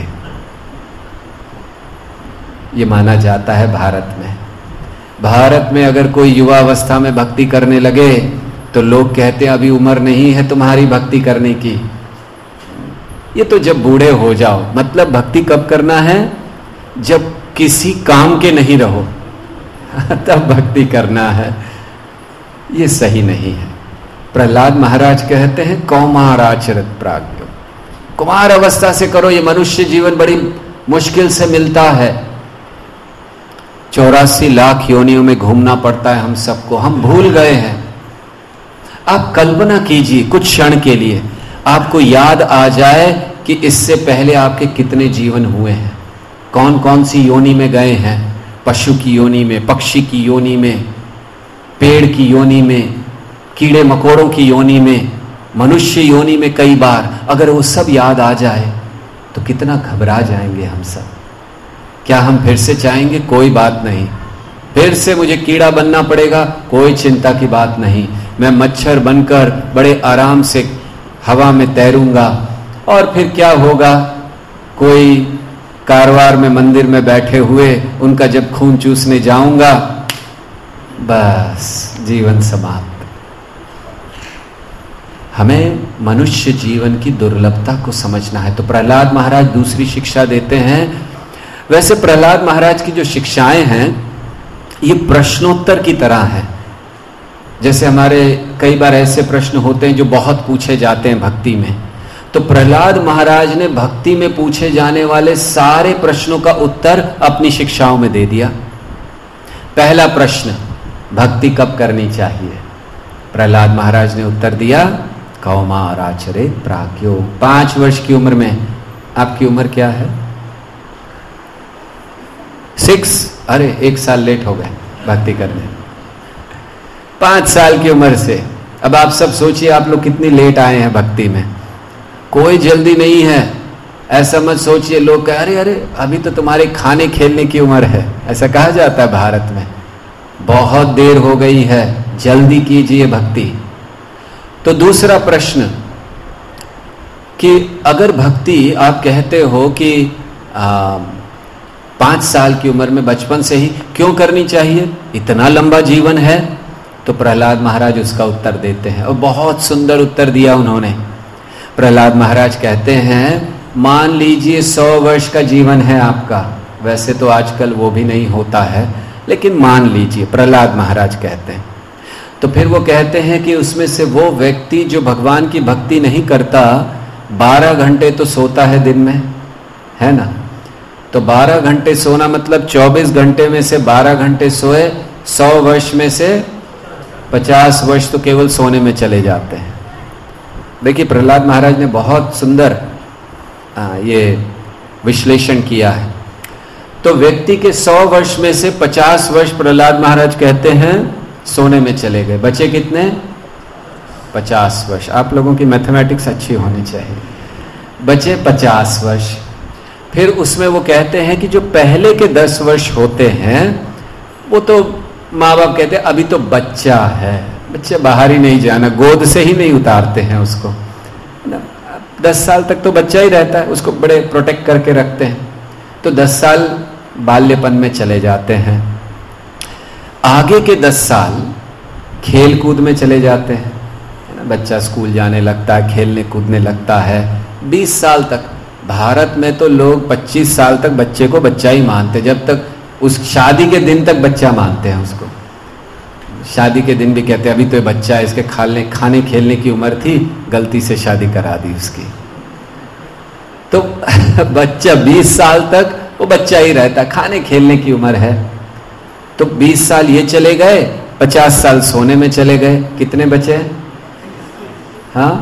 ये माना जाता है भारत में। भारत में अगर कोई युवा अवस्था में भक्ति करने लगे तो लोग कहते हैं अभी उम्र नहीं है तुम्हारी भक्ति करने की, ये तो जब बूढ़े हो जाओ। मतलब भक्ति कब करना है? जब किसी काम के नहीं रहो तब भक्ति करना है। ये सही नहीं है। प्रहलाद महाराज कहते हैं कौमाराचरत प्राज्ञ, कुमार अवस्था से करो। ये मनुष्य जीवन बड़ी मुश्किल से मिलता है, 84 लाख योनियों में घूमना पड़ता है हम सबको, हम भूल गए हैं। आप कल्पना कीजिए कुछ क्षण के लिए, आपको याद आ जाए कि इससे पहले आपके कितने जीवन हुए हैं। कौन कौन सी योनि में गए हैं, पशु की योनि में, पक्षी की योनि में, पेड़ की योनि में, कीड़े मकोड़ों की योनि में, मनुष्य योनि में कई बार, अगर वो सब याद आ जाए तो कितना घबरा जाएंगे हम सब। क्या हम फिर से चाहेंगे? कोई बात नहीं, फिर से मुझे कीड़ा बनना पड़ेगा, कोई चिंता की बात नहीं, मैं मच्छर बनकर बड़े आराम से हवा में तैरूंगा। और फिर क्या होगा, कोई कारवार में मंदिर में बैठे हुए उनका जब खून चूसने जाऊंगा, बस जीवन समाप्त। हमें मनुष्य जीवन की दुर्लभता को समझना है। तो प्रहलाद महाराज दूसरी शिक्षा देते हैं। वैसे प्रहलाद महाराज की जो शिक्षाएं हैं ये प्रश्नोत्तर की तरह है। जैसे हमारे कई बार ऐसे प्रश्न होते हैं जो बहुत पूछे जाते हैं भक्ति में, तो प्रहलाद महाराज ने भक्ति में पूछे जाने वाले सारे प्रश्नों का उत्तर अपनी शिक्षाओं में दे दिया। पहला प्रश्न, भक्ति कब करनी चाहिए? प्रहलाद महाराज ने उत्तर दिया, कौमाराचरेत प्राज्ञो। 5 वर्ष की उम्र में। आपकी उम्र क्या है? 6। अरे 1 साल लेट हो गए भक्ति करने। 5 साल की उम्र से। अब आप सब सोचिए आप लोग कितनी लेट आए हैं भक्ति में। कोई जल्दी नहीं है, ऐसा मत सोचिए। लोग कह अरे अरे अभी तो तुम्हारे खाने खेलने की उम्र है, ऐसा कहा जाता है भारत में। बहुत देर हो गई है, जल्दी कीजिए भक्ति। तो दूसरा प्रश्न कि अगर भक्ति आप कहते हो कि 5 साल की उम्र में बचपन से ही क्यों करनी चाहिए, इतना लंबा जीवन है? तो प्रहलाद महाराज उसका उत्तर देते हैं और बहुत सुंदर उत्तर दिया उन्होंने। प्रहलाद महाराज कहते हैं, मान लीजिए 100 वर्ष का जीवन है आपका, वैसे तो आजकल वो भी नहीं होता है, लेकिन मान लीजिए, प्रहलाद महाराज कहते हैं। तो फिर वो कहते हैं कि उसमें से वो व्यक्ति जो भगवान की भक्ति नहीं करता 12 घंटे तो सोता है दिन में, है ना? तो 12 घंटे सोना मतलब 24 घंटे में से 12 घंटे सोए, 100 वर्ष में से 50 वर्ष तो केवल सोने में चले जाते हैं। देखिए प्रहलाद महाराज ने बहुत सुंदर ये विश्लेषण किया है। तो व्यक्ति के 100 वर्ष में से 50 वर्ष प्रहलाद महाराज कहते हैं सोने में चले गए, बचे कितने? 50 वर्ष। आप लोगों की मैथमेटिक्स अच्छी होनी चाहिए। बचे 50 वर्ष। फिर उसमें वो कहते हैं कि जो पहले के 10 वर्ष होते हैं वो तो माँ बाप कहते हैं अभी तो बच्चा है, बच्चे बाहर ही नहीं जाना, गोद से ही नहीं उतारते हैं उसको। 10 साल तक तो बच्चा ही रहता है, उसको बड़े प्रोटेक्ट करके रखते हैं। तो 10 साल बाल्यपन में चले जाते हैं। आगे के 10 साल खेल कूद में चले जाते हैं, बच्चा स्कूल जाने लगता है, खेलने कूदने लगता है। 20 साल तक, भारत में तो लोग 25 साल तक बच्चे को बच्चा ही मानते, जब तक उस शादी के दिन तक बच्चा मानते हैं उसको। शादी के दिन भी कहते हैं अभी तो ये बच्चा है, इसके खाने खेलने की उम्र थी, गलती से शादी करा दी उसकी। तो बच्चा 20 साल तक वो बच्चा ही रहता, खाने खेलने की उम्र है। तो 20 साल ये चले गए, 50 साल सोने में चले गए। कितने बचे? हाँ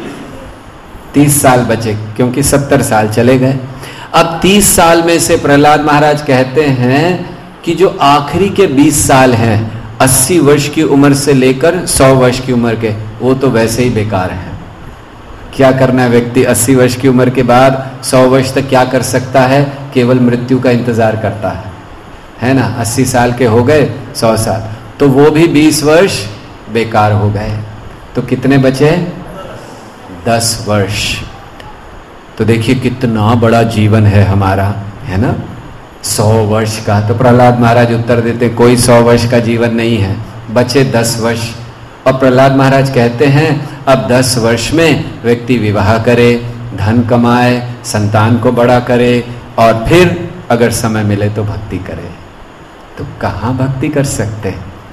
30 साल बचे, क्योंकि 70 साल चले गए। अब 30 साल में से प्रहलाद महाराज कहते हैं कि जो आखिरी के 20 साल हैं 80 वर्ष की उम्र से लेकर 100 वर्ष की उम्र के, वो तो वैसे ही बेकार हैं। क्या करना है व्यक्ति 80 वर्ष की उम्र के बाद 100 वर्ष तक क्या कर सकता है? केवल मृत्यु का इंतजार करता है ना? 80 साल के हो गए, 100 साल, तो वो भी 20 वर्ष बेकार हो गए। तो कितने बचे? 10 वर्ष। तो देखिए कितना बड़ा जीवन है हमारा, है ना? 100 वर्ष का। तो प्रहलाद महाराज उत्तर देते कोई 100 वर्ष का जीवन नहीं है, बचे 10 वर्ष। और प्रहलाद महाराज कहते हैं अब 10 वर्ष में व्यक्ति विवाह करे, धन कमाए, संतान को बड़ा करे, और फिर अगर समय मिले तो भक्ति करे। तो कहाँ भक्ति कर सकते?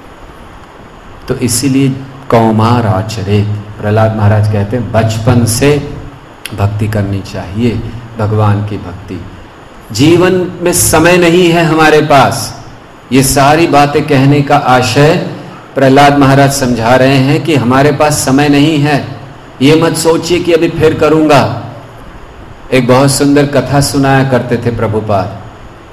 तो इसीलिए कौमार आचरित, प्रहलाद महाराज कहते हैं बचपन से भक्ति करनी चाहिए, भगवान की भक्ति। जीवन में समय नहीं है हमारे पास। ये सारी बातें कहने का आशय प्रहलाद महाराज समझा रहे हैं कि हमारे पास समय नहीं है। ये मत सोचिए कि अभी फिर करूंगा। एक बहुत सुंदर कथा सुनाया करते थे प्रभुपाद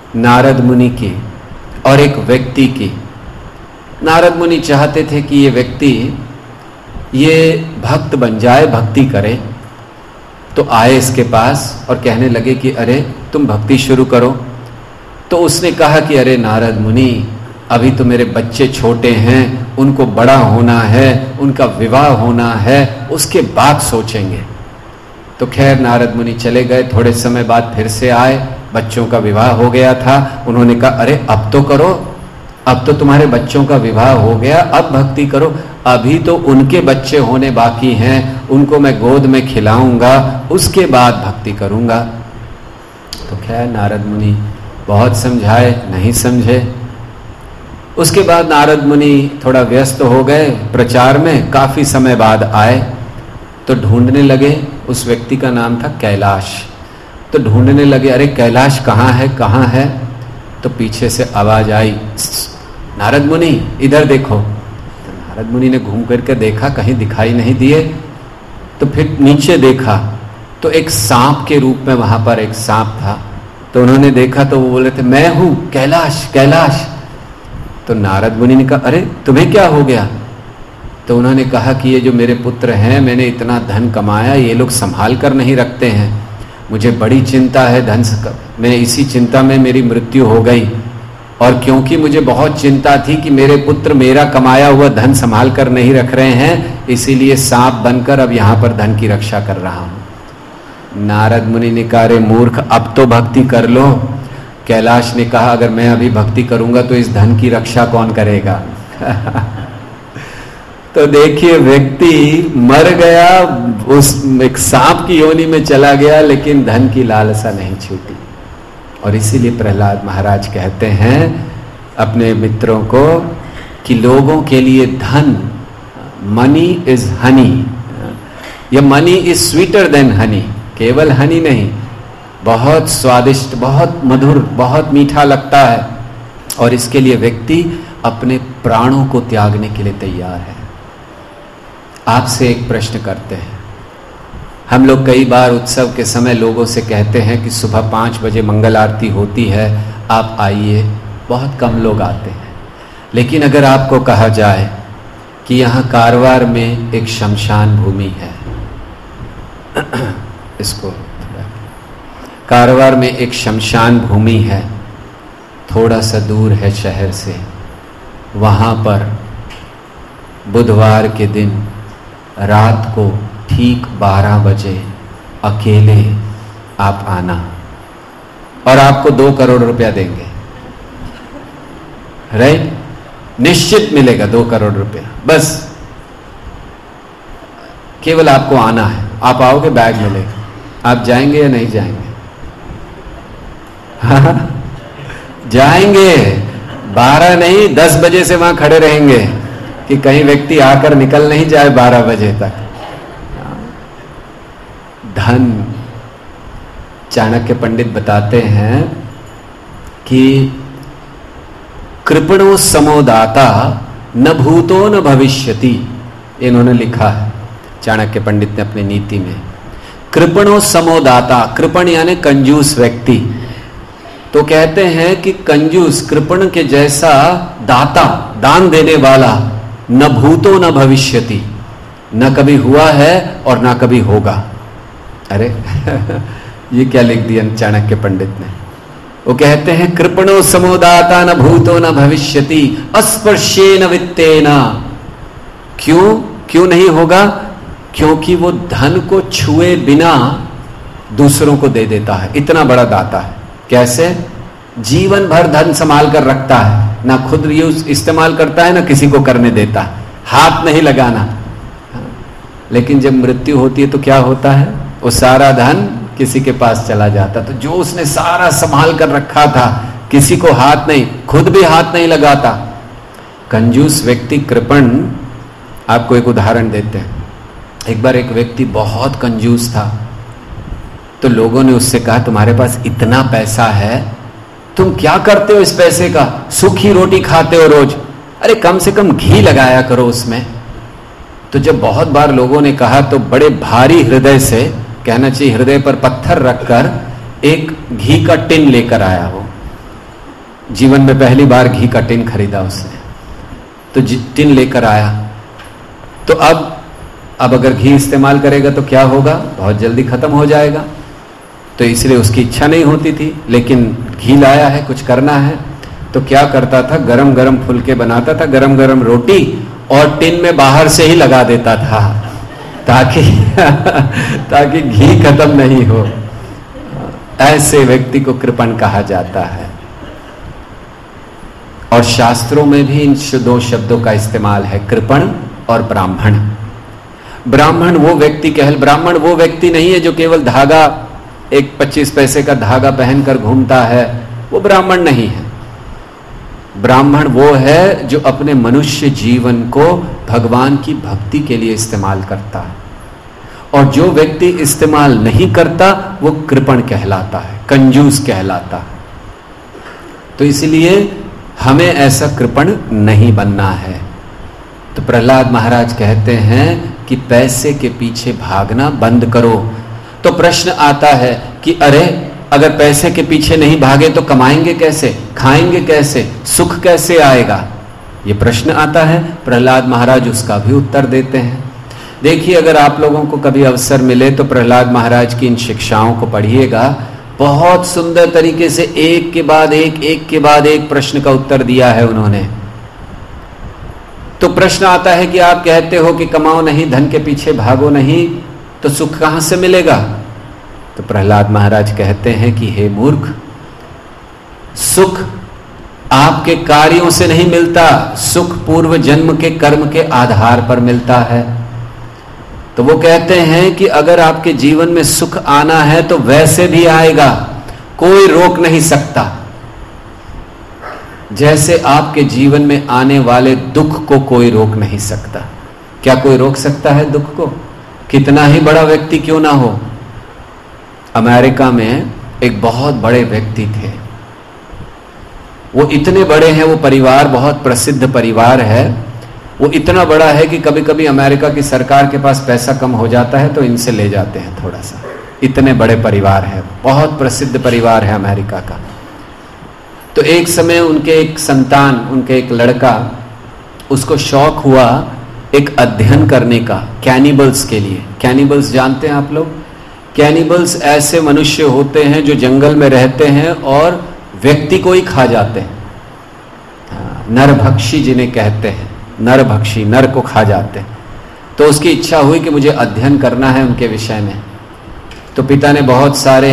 नारद मुनि की और एक व्यक्ति की। नारद मुनि चाहते थे कि ये व्यक्ति ये भक्त बन जाए, भक्ति करे। तो आए इसके पास और कहने लगे कि अरे तुम भक्ति शुरू करो। तो उसने कहा कि अरे नारद मुनि, अभी तो मेरे बच्चे छोटे हैं, उनको बड़ा होना है, उनका विवाह होना है, उसके बाद सोचेंगे। तो खैर नारद मुनि चले गए। थोड़े समय बाद फिर से आए, बच्चों का विवाह हो गया था। उन्होंने कहा अरे अब तो करो, अब तो तुम्हारे बच्चों का विवाह हो गया, अब भक्ति करो। अभी तो उनके बच्चे होने बाकी हैं, उनको मैं गोद में खिलाऊंगा, उसके बाद भक्ति करूंगा। तो खैर नारद मुनि बहुत समझाए, नहीं समझे। उसके बाद नारद मुनि थोड़ा व्यस्त हो गए प्रचार में। काफी समय बाद आए तो ढूंढने लगे। उस व्यक्ति का नाम था कैलाश। तो ढूंढने लगे, अरे कैलाश कहाँ है, कहाँ है। तो पीछे से आवाज आई, नारद मुनि इधर देखो। तो नारद मुनि ने घूम करके देखा, कहीं दिखाई नहीं दिए। तो फिर नीचे देखा तो एक सांप के रूप में वहां पर एक सांप था। तो उन्होंने देखा तो वो बोल रहे थे, मैं हूं कैलाश, कैलाश। तो नारद मुनि ने कहा अरे तुम्हें क्या हो गया। तो उन्होंने कहा कि ये जो मेरे पुत्र हैं, मैंने इतना धन कमाया, ये लोग संभाल कर नहीं रखते हैं, मुझे बड़ी चिंता है धन से। मैं इसी चिंता में मेरी मृत्यु हो गई। और क्योंकि मुझे बहुत चिंता थी कि मेरे पुत्र मेरा कमाया हुआ धन संभाल कर नहीं रख रहे हैं, इसीलिए सांप बनकर अब यहां पर धन की रक्षा कर रहा हूं। नारद मुनि ने कहा अरे मूर्ख, अब तो भक्ति कर लो। कैलाश ने कहा अगर मैं अभी भक्ति करूंगा तो इस धन की रक्षा कौन करेगा। तो देखिए व्यक्ति मर गया, उस एक सांप की योनि में चला गया, लेकिन धन की लालसा नहीं छूटी। और इसीलिए प्रहलाद महाराज कहते हैं अपने मित्रों को कि लोगों के लिए धन, मनी इज हनी, ये money is sweeter than honey, केवल हनी नहीं, बहुत स्वादिष्ट, बहुत मधुर, बहुत मीठा लगता है। और इसके लिए व्यक्ति अपने प्राणों को त्यागने के लिए तैयार है। आपसे एक प्रश्न करते हैं, हम लोग कई बार उत्सव के समय लोगों से कहते हैं कि सुबह 5 बजे मंगल आरती होती है, आप आइए। बहुत कम लोग आते हैं। लेकिन अगर आपको कहा जाए कि यहाँ कारवार में एक शमशान भूमि है, इसको कारवार में एक शमशान भूमि है, थोड़ा सा दूर है शहर से, वहाँ पर बुधवार के दिन रात को ठीक 12 बजे अकेले आप आना और आपको 2 करोड़ रुपया देंगे। राइट, निश्चित मिलेगा 2 करोड़ रुपया। बस केवल आपको आना है, आप आओगे बैग मिलेगा। आप जाएंगे या नहीं जाएंगे? हाँ जाएंगे। 12 नहीं 10 बजे से वहां खड़े रहेंगे कि कहीं व्यक्ति आकर निकल नहीं जाए 12 बजे तक। धन, चाणक्य पंडित बताते हैं कि कृपणो समोदाता न भूतो न भविष्यति, इन्होंने लिखा है चाणक्य पंडित ने अपनी नीति में। कृपणो समोदाता, कृपण यानी कंजूस व्यक्ति। तो कहते हैं कि कंजूस, कृपण के जैसा दाता, दान देने वाला, न भूतो न भविष्यति, न कभी हुआ है और न कभी होगा। अरे ये क्या लिख दिया चाणक्य पंडित ने। वो कहते हैं कृपणो समोदाता न भूतो न भविष्यति अस्पर्शेन वित्तेन। क्यों नहीं होगा? क्योंकि वो धन को छुए बिना दूसरों को दे देता है, इतना बड़ा दाता है। कैसे? जीवन भर धन संभाल कर रखता है, ना खुद यूज इस्तेमाल करता है, ना किसी को करने देता है, हाथ नहीं लगाना। लेकिन जब मृत्यु होती है तो क्या होता है? वो सारा धन किसी के पास चला जाता। तो जो उसने सारा संभाल कर रखा था, किसी को हाथ नहीं, खुद भी हाथ नहीं लगाता। कंजूस व्यक्ति, कृपण। आपको एक उदाहरण देते हैं। एक बार एक व्यक्ति बहुत कंजूस था, तो लोगों ने उससे कहा तुम्हारे पास इतना पैसा है, तुम क्या करते हो इस पैसे का? सूखी रोटी खाते हो रोज, अरे कम से कम घी लगाया करो उसमें। तो जब बहुत बार लोगों ने कहा तो बड़े भारी हृदय से, कहना चाहिए हृदय पर पत्थर रखकर, एक घी का टिन लेकर आया वो जीवन में पहली बार घी का टिन खरीदा उसने, तो टिन लेकर आया। तो अब अगर घी इस्तेमाल करेगा तो क्या होगा, बहुत जल्दी खत्म हो जाएगा। तो इसलिए उसकी इच्छा नहीं होती थी, लेकिन घी लाया है, कुछ करना है, तो क्या करता था, गरम गरम फुलके बनाता था, गरम गरम रोटी, और टिन में बाहर से ही लगा देता था ताकि ताकि घी खत्म नहीं हो। ऐसे व्यक्ति को कृपण कहा जाता है। और शास्त्रों में भी इन दो शब्दों का इस्तेमाल है, कृपण और ब्राह्मण। ब्राह्मण वो व्यक्ति नहीं है जो केवल धागा, एक 25 पैसे का धागा पहनकर घूमता है, वो ब्राह्मण नहीं है। ब्राह्मण वो है जो अपने मनुष्य जीवन को भगवान की भक्ति के लिए इस्तेमाल करता है, और जो व्यक्ति इस्तेमाल नहीं करता वो कृपण कहलाता है, कंजूस कहलाता है। तो इसलिए हमें ऐसा कृपण नहीं बनना है। तो प्रहलाद महाराज कहते हैं कि पैसे के पीछे भागना बंद करो। तो प्रश्न आता है कि अरे, अगर पैसे के पीछे नहीं भागे तो कमाएंगे कैसे, खाएंगे कैसे, सुख कैसे आएगा, ये प्रश्न आता है। प्रहलाद महाराज उसका भी उत्तर देते हैं। देखिए, अगर आप लोगों को कभी अवसर मिले तो प्रहलाद महाराज की इन शिक्षाओं को पढ़िएगा। बहुत सुंदर तरीके से एक के बाद एक प्रश्न का उत्तर दिया है उन्होंने। तो प्रश्न आता है कि आप कहते हो कि कमाओ नहीं, धन के पीछे भागो नहीं, तो सुख कहां से मिलेगा? तो प्रहलाद महाराज कहते हैं कि हे मूर्ख, सुख आपके कार्यों से नहीं मिलता, सुख पूर्व जन्म के कर्म के आधार पर मिलता है। तो वो कहते हैं कि अगर आपके जीवन में सुख आना है तो वैसे भी आएगा, कोई रोक नहीं सकता। जैसे आपके जीवन में आने वाले दुख को कोई रोक नहीं सकता। क्या कोई रोक सकता है दुख को? कितना ही बड़ा व्यक्ति क्यों ना हो। अमेरिका में एक बहुत बड़े व्यक्ति थे, वो इतने बड़े हैं, वो परिवार बहुत प्रसिद्ध परिवार है। वो इतना बड़ा है कि कभी कभी अमेरिका की सरकार के पास पैसा कम हो जाता है तो इनसे ले जाते हैं थोड़ा सा। इतने बड़े परिवार है, बहुत प्रसिद्ध परिवार है अमेरिका का। तो एक समय उनके एक संतान, उनके एक लड़का, उसको शौक हुआ एक अध्ययन करने का कैनिबल्स के लिए। कैनिबल्स जानते हैं आप लोग? कैनिबल्स ऐसे मनुष्य होते हैं जो जंगल में रहते हैं और व्यक्ति को ही खा जाते हैं। नरभक्षी जिन्हें कहते हैं, नरभक्षी, नर को खा जाते हैं। तो उसकी इच्छा हुई कि मुझे अध्ययन करना है उनके विषय में। तो पिता ने बहुत सारे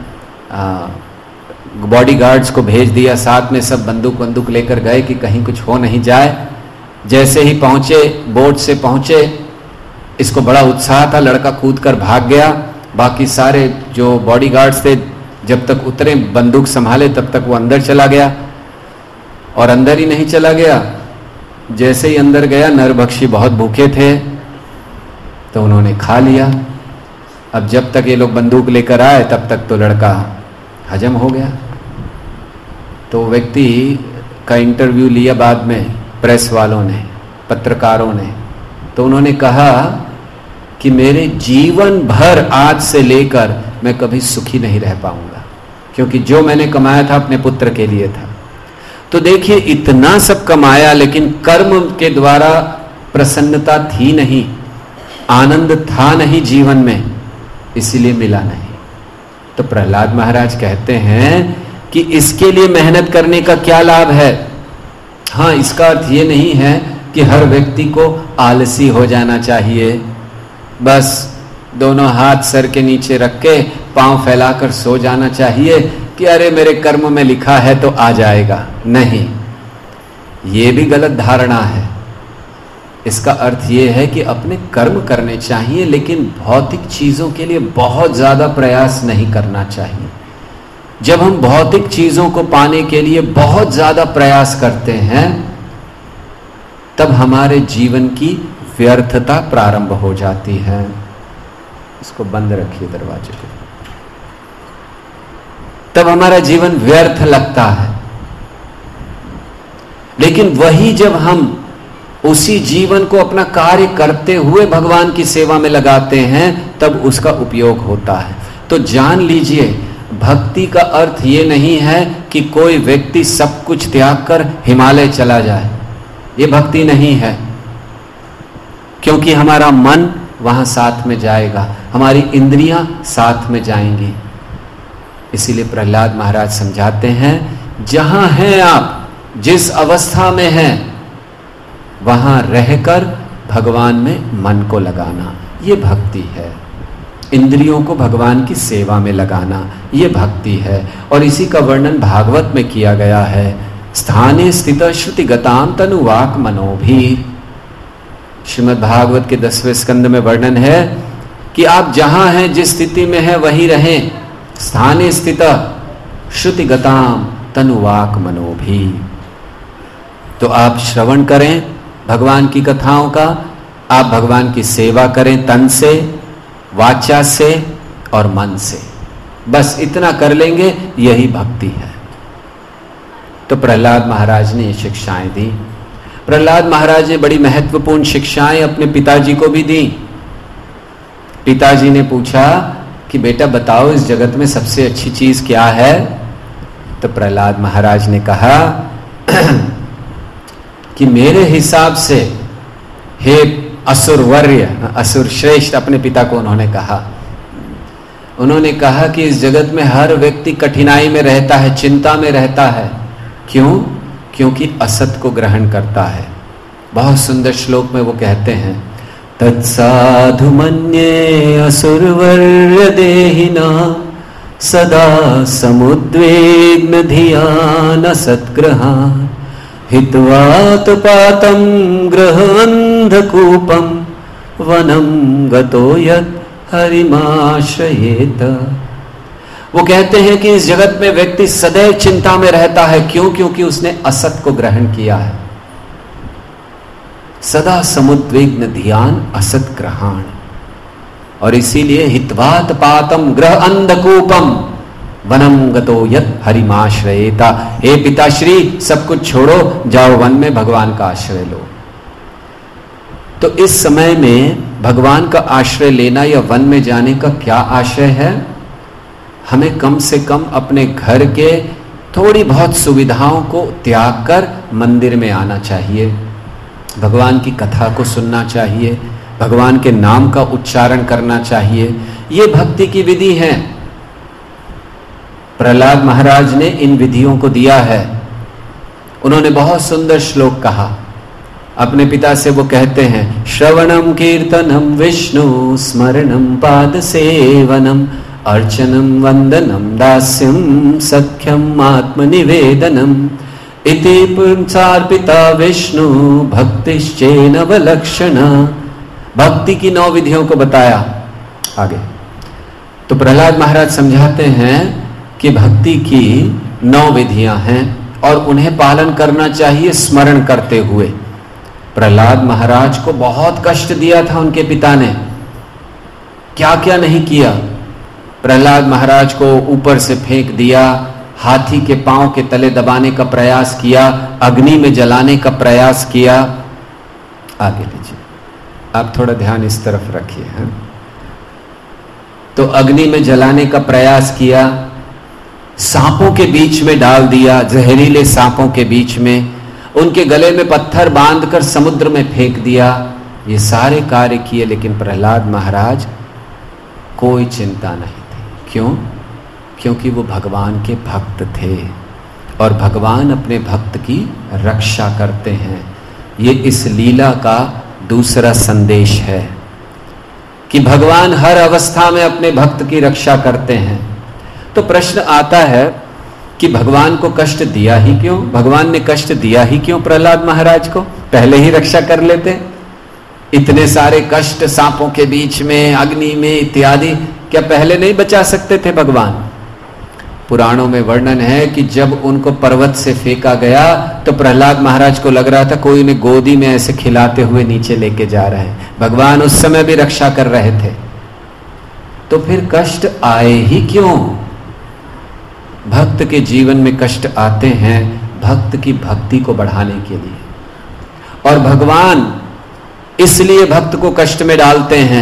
बॉडीगार्ड्स को भेज दिया, साथ में सब बंदूक लेकर गए कि कहीं कुछ हो नहीं जाए। जैसे ही पहुंचे, बोट से पहुंचे, इसको बड़ा उत्साह था, लड़का कूदकर भाग गया। बाकी सारे जो बॉडीगार्ड्स थे जब तक उतरे, बंदूक संभाले, तब तक वो अंदर चला गया। और अंदर ही नहीं चला गया, जैसे ही अंदर गया, नरभक्षी बहुत भूखे थे तो उन्होंने खा लिया। अब जब तक ये लोग बंदूक लेकर आए तब तक तो लड़का हजम हो गया। तो व्यक्ति का इंटरव्यू लिया बाद में प्रेस वालों ने, पत्रकारों ने। तो उन्होंने कहा कि मेरे जीवन भर आज से लेकर मैं कभी सुखी नहीं रह पाऊंगा, क्योंकि जो मैंने कमाया था अपने पुत्र के लिए था। तो देखिए, इतना सब कमाया लेकिन कर्म के द्वारा प्रसन्नता थी नहीं, आनंद था नहीं जीवन में, इसीलिए मिला नहीं। तो प्रहलाद महाराज कहते हैं कि इसके लिए मेहनत करने का क्या लाभ है? हाँ, इसका अर्थ ये नहीं है कि हर व्यक्ति को आलसी हो जाना चाहिए, बस दोनों हाथ सर के नीचे रख के पांव फैलाकर सो जाना चाहिए कि अरे मेरे कर्म में लिखा है तो आ जाएगा। नहीं, ये भी गलत धारणा है। इसका अर्थ ये है कि अपने कर्म करने चाहिए, लेकिन भौतिक चीजों के लिए बहुत ज्यादा प्रयास नहीं करना चाहिए। जब हम भौतिक चीजों को पाने के लिए बहुत ज्यादा प्रयास करते हैं, तब हमारे जीवन की व्यर्थता प्रारंभ हो जाती है। इसको बंद रखिए दरवाजे को। तब हमारा जीवन व्यर्थ लगता है। लेकिन वही जब हम उसी जीवन को अपना कार्य करते हुए भगवान की सेवा में लगाते हैं, तब उसका उपयोग होता है। तो जान लीजिए, भक्ति का अर्थ ये नहीं है कि कोई व्यक्ति सब कुछ त्याग कर हिमालय चला जाए। ये भक्ति नहीं है, क्योंकि हमारा मन वहां साथ में जाएगा, हमारी इंद्रियां साथ में जाएंगी। इसीलिए प्रहलाद महाराज समझाते हैं, जहां हैं आप, जिस अवस्था में हैं, वहां रहकर भगवान में मन को लगाना, ये भक्ति है। इंद्रियों को भगवान की सेवा में लगाना, ये भक्ति है। और इसी का वर्णन भागवत में किया गया है। स्थाने स्थित श्रुति गताम तनुवाक मनोभीर। श्रीमद् भागवत के 10वें स्कंद में वर्णन है कि आप जहां हैं, जिस स्थिति में हैं, वहीं रहें। स्थाने स्थित श्रुति गताम तनुवाक मनोभीर। तो आप श्रवण करें भगवान की कथाओं का, आप भगवान की सेवा करें तन से, वाचा से और मन से। बस इतना कर लेंगे, यही भक्ति है। तो प्रहलाद महाराज ने ये शिक्षाएं दी। प्रहलाद महाराज ने बड़ी महत्वपूर्ण शिक्षाएं अपने पिताजी को भी दी। पिताजी ने पूछा कि बेटा बताओ, इस जगत में सबसे अच्छी चीज क्या है? तो प्रहलाद महाराज ने कहा कि मेरे हिसाब से हे असुरवर्य, असुर श्रेष्ठ, अपने पिता को उन्होंने कहा कि इस जगत में हर व्यक्ति कठिनाई में रहता है, चिंता में रहता है। क्यों? क्योंकि असत को ग्रहण करता है। बहुत सुंदर श्लोक में वो कहते हैं, तत्साधु मन्ये असुरवर्य देहिना सदा समुद्विग्न धियान सत्ग्रहान् हित्वात पातं गृहान्धकूपं वनं गतो यत् हरिमाश्रयेत। वो कहते हैं कि इस जगत में व्यक्ति सदैव चिंता में रहता है। क्यों? क्योंकि उसने असत को ग्रहण किया है। सदा समुद्विग्न ध्यान असत ग्रहण। और इसीलिए हित्वात पातम ग्रह अंधकूपम वनम गतो यत् हरिमाश्रयेता। हे पिताश्री, सब कुछ छोड़ो, जाओ वन में भगवान का आश्रय लो। तो इस समय में भगवान का आश्रय लेना या वन में जाने का क्या आशय है? हमें कम से कम अपने घर के थोड़ी बहुत सुविधाओं को त्याग कर मंदिर में आना चाहिए, भगवान की कथा को सुनना चाहिए, भगवान के नाम का उच्चारण करना चाहिए। ये भक्ति की विधि है। प्रहलाद महाराज ने इन विधियों को दिया है। उन्होंने बहुत सुंदर श्लोक कहा। अपने पिता से वो कहते हैं, श्रवणम कीर्तनम विष्णु स्मरणम पाद सेवनम अर्चनम वंदनम दास्यम सख्यम आत्मनिवेदनम इति पुंसार्पिता विष्णु भक्तिश्चेनवलक्षणा। भक्ति की 9 विधियों को बताया आगे। तो प्रहलाद महाराज समझाते हैं कि भक्ति की 9 विधियां हैं और उन्हें पालन करना चाहिए स्मरण करते हुए। प्रहलाद महाराज को बहुत कष्ट दिया था उनके पिता ने, क्या क्या नहीं किया। प्रहलाद महाराज को ऊपर से फेंक दिया, हाथी के पांव के तले दबाने का प्रयास किया, अग्नि में जलाने का प्रयास किया। आगे लीजिए, आप थोड़ा ध्यान इस तरफ रखिए। हैं तो अग्नि में जलाने का प्रयास किया, सांपों के बीच में डाल दिया, जहरीले सांपों के बीच में, उनके गले में पत्थर बांधकर समुद्र में फेंक दिया। ये सारे कार्य किए, लेकिन प्रहलाद महाराज कोई चिंता नहीं थी। क्यों? क्योंकि वो भगवान के भक्त थे और भगवान अपने भक्त की रक्षा करते हैं। ये इस लीला का दूसरा संदेश है कि भगवान हर अवस्था में अपने भक्त की रक्षा करते हैं। तो प्रश्न आता है कि भगवान को कष्ट दिया ही क्यों? भगवान ने कष्ट दिया ही क्यों प्रहलाद महाराज को? पहले ही रक्षा कर लेते। इतने सारे कष्ट सांपों के बीच में, अग्नि में इत्यादि, क्या पहले नहीं बचा सकते थे भगवान? पुराणों में वर्णन है कि जब उनको पर्वत से फेंका गया तो प्रहलाद महाराज को लग रहा था कोई उन्हें गोदी में ऐसे खिलाते हुए नीचे लेके जा रहे हैं। भगवान उस समय भी रक्षा कर रहे थे। तो फिर कष्ट आए ही क्यों? भक्त के जीवन में कष्ट आते हैं भक्त की भक्ति को बढ़ाने के लिए, और भगवान इसलिए भक्त को कष्ट में डालते हैं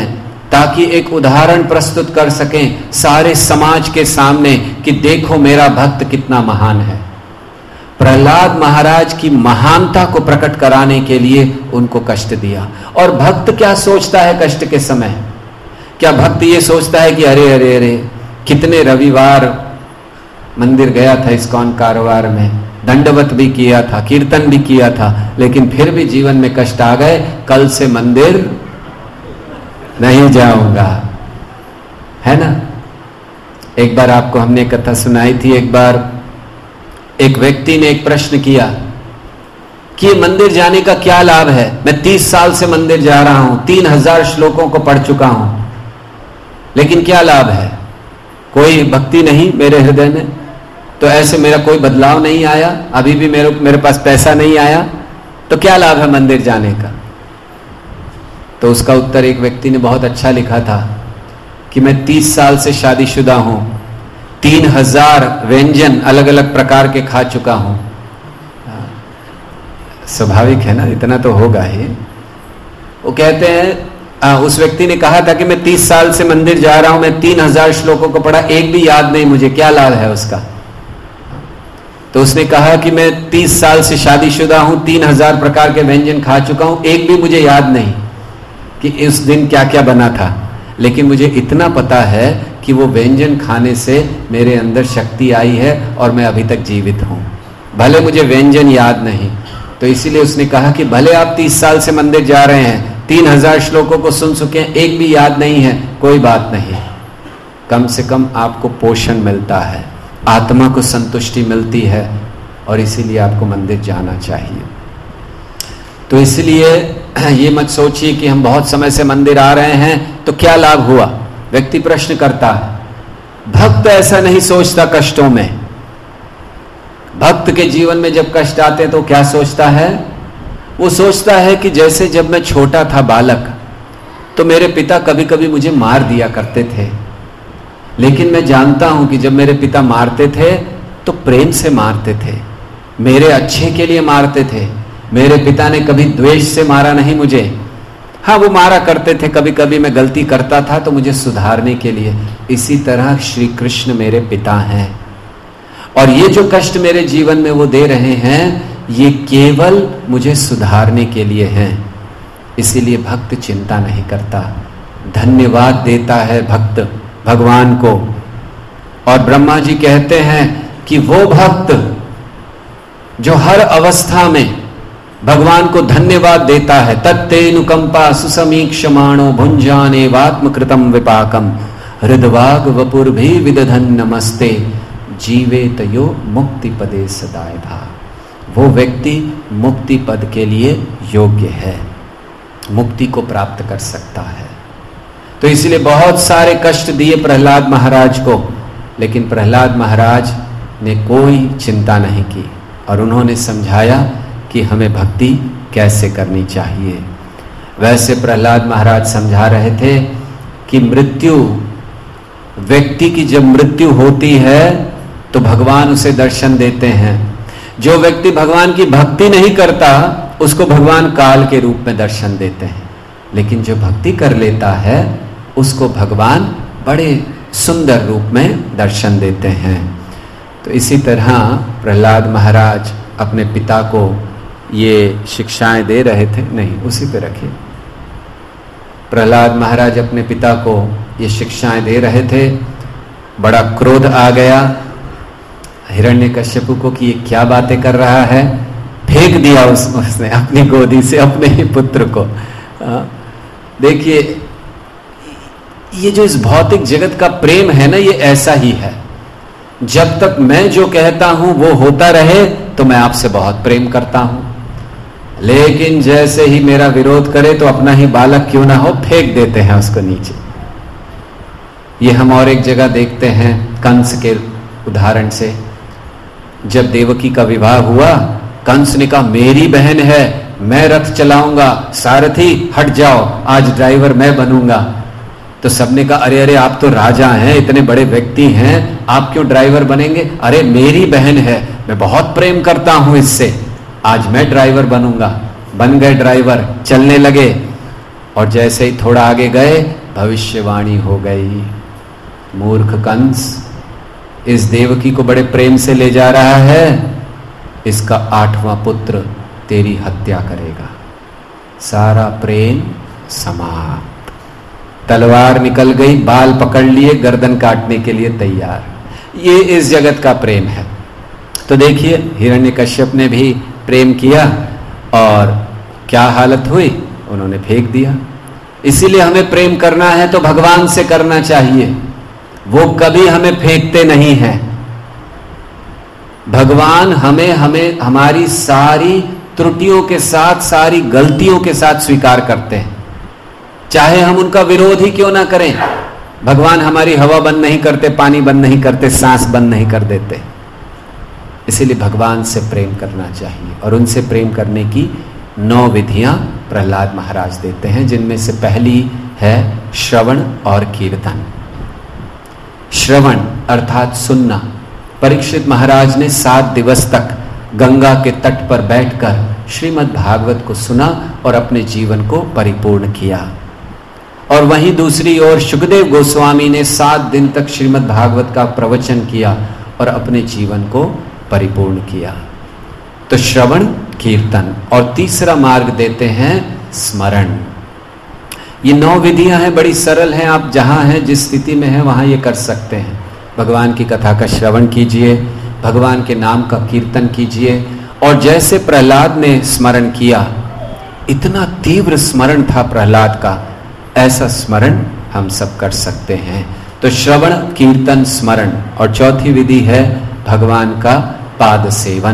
ताकि एक उदाहरण प्रस्तुत कर सकें सारे समाज के सामने कि देखो मेरा भक्त कितना महान है। प्रहलाद महाराज की महानता को प्रकट कराने के लिए उनको कष्ट दिया। और भक्त क्या सोचता है कष्ट के समय? क्या भक्त ये सोचता है कि अरे अरे अरे कितने रविवार मंदिर गया था, इस्कॉन कारोबार में दंडवत भी किया था, कीर्तन भी किया था, लेकिन फिर भी जीवन में कष्ट आ गए, कल से मंदिर नहीं जाऊंगा, है ना? एक बार आपको हमने कथा सुनाई थी। एक बार एक व्यक्ति ने एक प्रश्न किया कि मंदिर जाने का क्या लाभ है? मैं 30 साल से मंदिर जा रहा हूं, 3000 श्लोकों को पढ़ चुका हूं, लेकिन क्या लाभ है? कोई भक्ति नहीं मेरे हृदय में, तो ऐसे मेरा कोई बदलाव नहीं आया, अभी भी मेरे पास पैसा नहीं आया, तो क्या लाभ है मंदिर जाने का? तो उसका उत्तर एक व्यक्ति ने बहुत अच्छा लिखा था कि मैं 30 साल से शादीशुदा हूं, 3000 व्यंजन अलग अलग प्रकार के खा चुका हूं। स्वाभाविक है ना, इतना तो होगा ही। वो कहते हैं, उस व्यक्ति ने कहा था कि मैं 30 साल से मंदिर जा रहा हूं, मैं 3000 श्लोकों को पढ़ा, एक भी याद नहीं मुझे, क्या लाभ है उसका? तो उसने कहा कि मैं 30 साल से शादीशुदा हूं, 3000 प्रकार के व्यंजन खा चुका हूं, एक भी मुझे याद नहीं कि इस दिन क्या क्या बना था, लेकिन मुझे इतना पता है कि वो व्यंजन खाने से मेरे अंदर शक्ति आई है और मैं अभी तक जीवित हूं, भले मुझे व्यंजन याद नहीं। तो इसीलिए उसने कहा कि भले आप 30 साल से मंदिर जा रहे हैं, 3000 श्लोकों को सुन चुके हैं, एक भी याद नहीं है, कोई बात नहीं, कम से कम आपको पोषण मिलता है, आत्मा को संतुष्टि मिलती है, और इसीलिए आपको मंदिर जाना चाहिए। तो इसलिए ये मत सोचिए कि हम बहुत समय से मंदिर आ रहे हैं तो क्या लाभ हुआ। व्यक्ति प्रश्न करता है। भक्त ऐसा नहीं सोचता कष्टों में। भक्त के जीवन में जब कष्ट आते हैं तो क्या सोचता है? वो सोचता है कि जैसे जब मैं छोटा था बालक, तो मेरे पिता कभी कभी मुझे मार दिया करते थे, लेकिन मैं जानता हूं कि जब मेरे पिता मारते थे तो प्रेम से मारते थे, मेरे अच्छे के लिए मारते थे। मेरे पिता ने कभी द्वेष से मारा नहीं मुझे। हाँ, वो मारा करते थे, कभी कभी मैं गलती करता था तो मुझे सुधारने के लिए। इसी तरह श्री कृष्ण मेरे पिता हैं, और ये जो कष्ट मेरे जीवन में वो दे रहे हैं, ये केवल मुझे सुधारने के लिए हैं। इसीलिए भक्त चिंता नहीं करता, धन्यवाद देता है भक्त भगवान को। और ब्रह्मा जी कहते हैं कि वो भक्त जो हर अवस्था में भगवान को धन्यवाद देता है, तत्तेनुकंपा सुसमीक्षमाणो भुंजाने वात्मकृतम विपाकम हृदवाग वपुर भी विदधन नमस्ते जीवेत यो मुक्ति पदे सदाय भा। वो व्यक्ति मुक्ति पद के लिए योग्य है, मुक्ति को प्राप्त कर सकता है। तो इसलिए बहुत सारे कष्ट दिए प्रहलाद महाराज को, लेकिन प्रहलाद महाराज ने कोई चिंता नहीं की, और उन्होंने समझाया कि हमें भक्ति कैसे करनी चाहिए। वैसे प्रहलाद महाराज समझा रहे थे कि मृत्यु, व्यक्ति की जब मृत्यु होती है तो भगवान उसे दर्शन देते हैं। जो व्यक्ति भगवान की भक्ति नहीं करता उसको भगवान काल के रूप में दर्शन देते हैं, लेकिन जो भक्ति कर लेता है उसको भगवान बड़े सुंदर रूप में दर्शन देते हैं। तो इसी तरह प्रहलाद महाराज अपने पिता को ये शिक्षाएं दे रहे थे। नहीं, उसी पे रखिए। प्रहलाद महाराज अपने पिता को ये शिक्षाएं दे रहे थे। बड़ा क्रोध आ गया हिरण्यकश्यप को कि ये क्या बातें कर रहा है। फेंक दिया उसने अपनी गोदी से अपने ही पुत्र को। देखिए, ये जो इस भौतिक जगत का प्रेम है ना, ये ऐसा ही है। जब तक मैं जो कहता हूं वो होता रहे तो मैं आपसे बहुत प्रेम करता हूं, लेकिन जैसे ही मेरा विरोध करे तो अपना ही बालक क्यों ना हो फेंक देते हैं उसको नीचे। ये हम और एक जगह देखते हैं कंस के उदाहरण से। जब देवकी का विवाह हुआ, कंस ने कहा मेरी बहन है, मैं रथ चलाऊंगा, सारथी हट जाओ, आज ड्राइवर मैं बनूंगा। तो सबने कहा अरे अरे आप तो राजा हैं, इतने बड़े व्यक्ति हैं, आप क्यों ड्राइवर बनेंगे? अरे मेरी बहन है, मैं बहुत प्रेम करता हूं इससे, आज मैं ड्राइवर बनूंगा। बन गए ड्राइवर, चलने लगे। और जैसे ही थोड़ा आगे गए भविष्यवाणी हो गई, मूर्ख कंस इस देवकी को बड़े प्रेम से ले जा रहा है, इसका 8वां पुत्र तेरी हत्या करेगा। सारा प्रेम समाप्त। तलवार निकल गई, बाल पकड़ लिए, गर्दन काटने के लिए तैयार। ये इस जगत का प्रेम है। तो देखिए हिरण्यकश्यप ने भी प्रेम किया और क्या हालत हुई, उन्होंने फेंक दिया। इसीलिए हमें प्रेम करना है तो भगवान से करना चाहिए, वो कभी हमें फेंकते नहीं हैं। भगवान हमें हमारी सारी त्रुटियों के साथ, सारी गलतियों के साथ स्वीकार करते हैं, चाहे हम उनका विरोध ही क्यों ना करें। भगवान हमारी हवा बंद नहीं करते, पानी बंद नहीं करते, सांस बंद नहीं कर देते। इसीलिए भगवान से प्रेम करना चाहिए और उनसे प्रेम करने की 9 विधियां प्रहलाद महाराज देते हैं, जिनमें से पहली है श्रवण और कीर्तन। श्रवण अर्थात सुनना। परीक्षित महाराज ने 7 दिवस तक गंगा के तट पर बैठकर श्रीमद् भागवत को सुना और अपने जीवन को परिपूर्ण किया। और वहीं दूसरी ओर शुकदेव गोस्वामी ने 7 दिन तक श्रीमद् भागवत का प्रवचन किया और अपने जीवन को परिपूर्ण किया। तो श्रवण, कीर्तन, और तीसरा मार्ग देते हैं स्मरण। ये 9 विधियां हैं, बड़ी सरल हैं। आप जहां हैं, जिस स्थिति में हैं, वहां ये कर सकते हैं। भगवान की कथा का श्रवण कीजिए, भगवान के नाम का कीर्तन कीजिए। और जैसे प्रहलाद ने स्मरण किया, इतना तीव्र स्मरण था प्रहलाद का, ऐसा स्मरण हम सब कर सकते हैं। तो श्रवण, कीर्तन, स्मरण। और चौथी विधि है भगवान का पाद सेवन,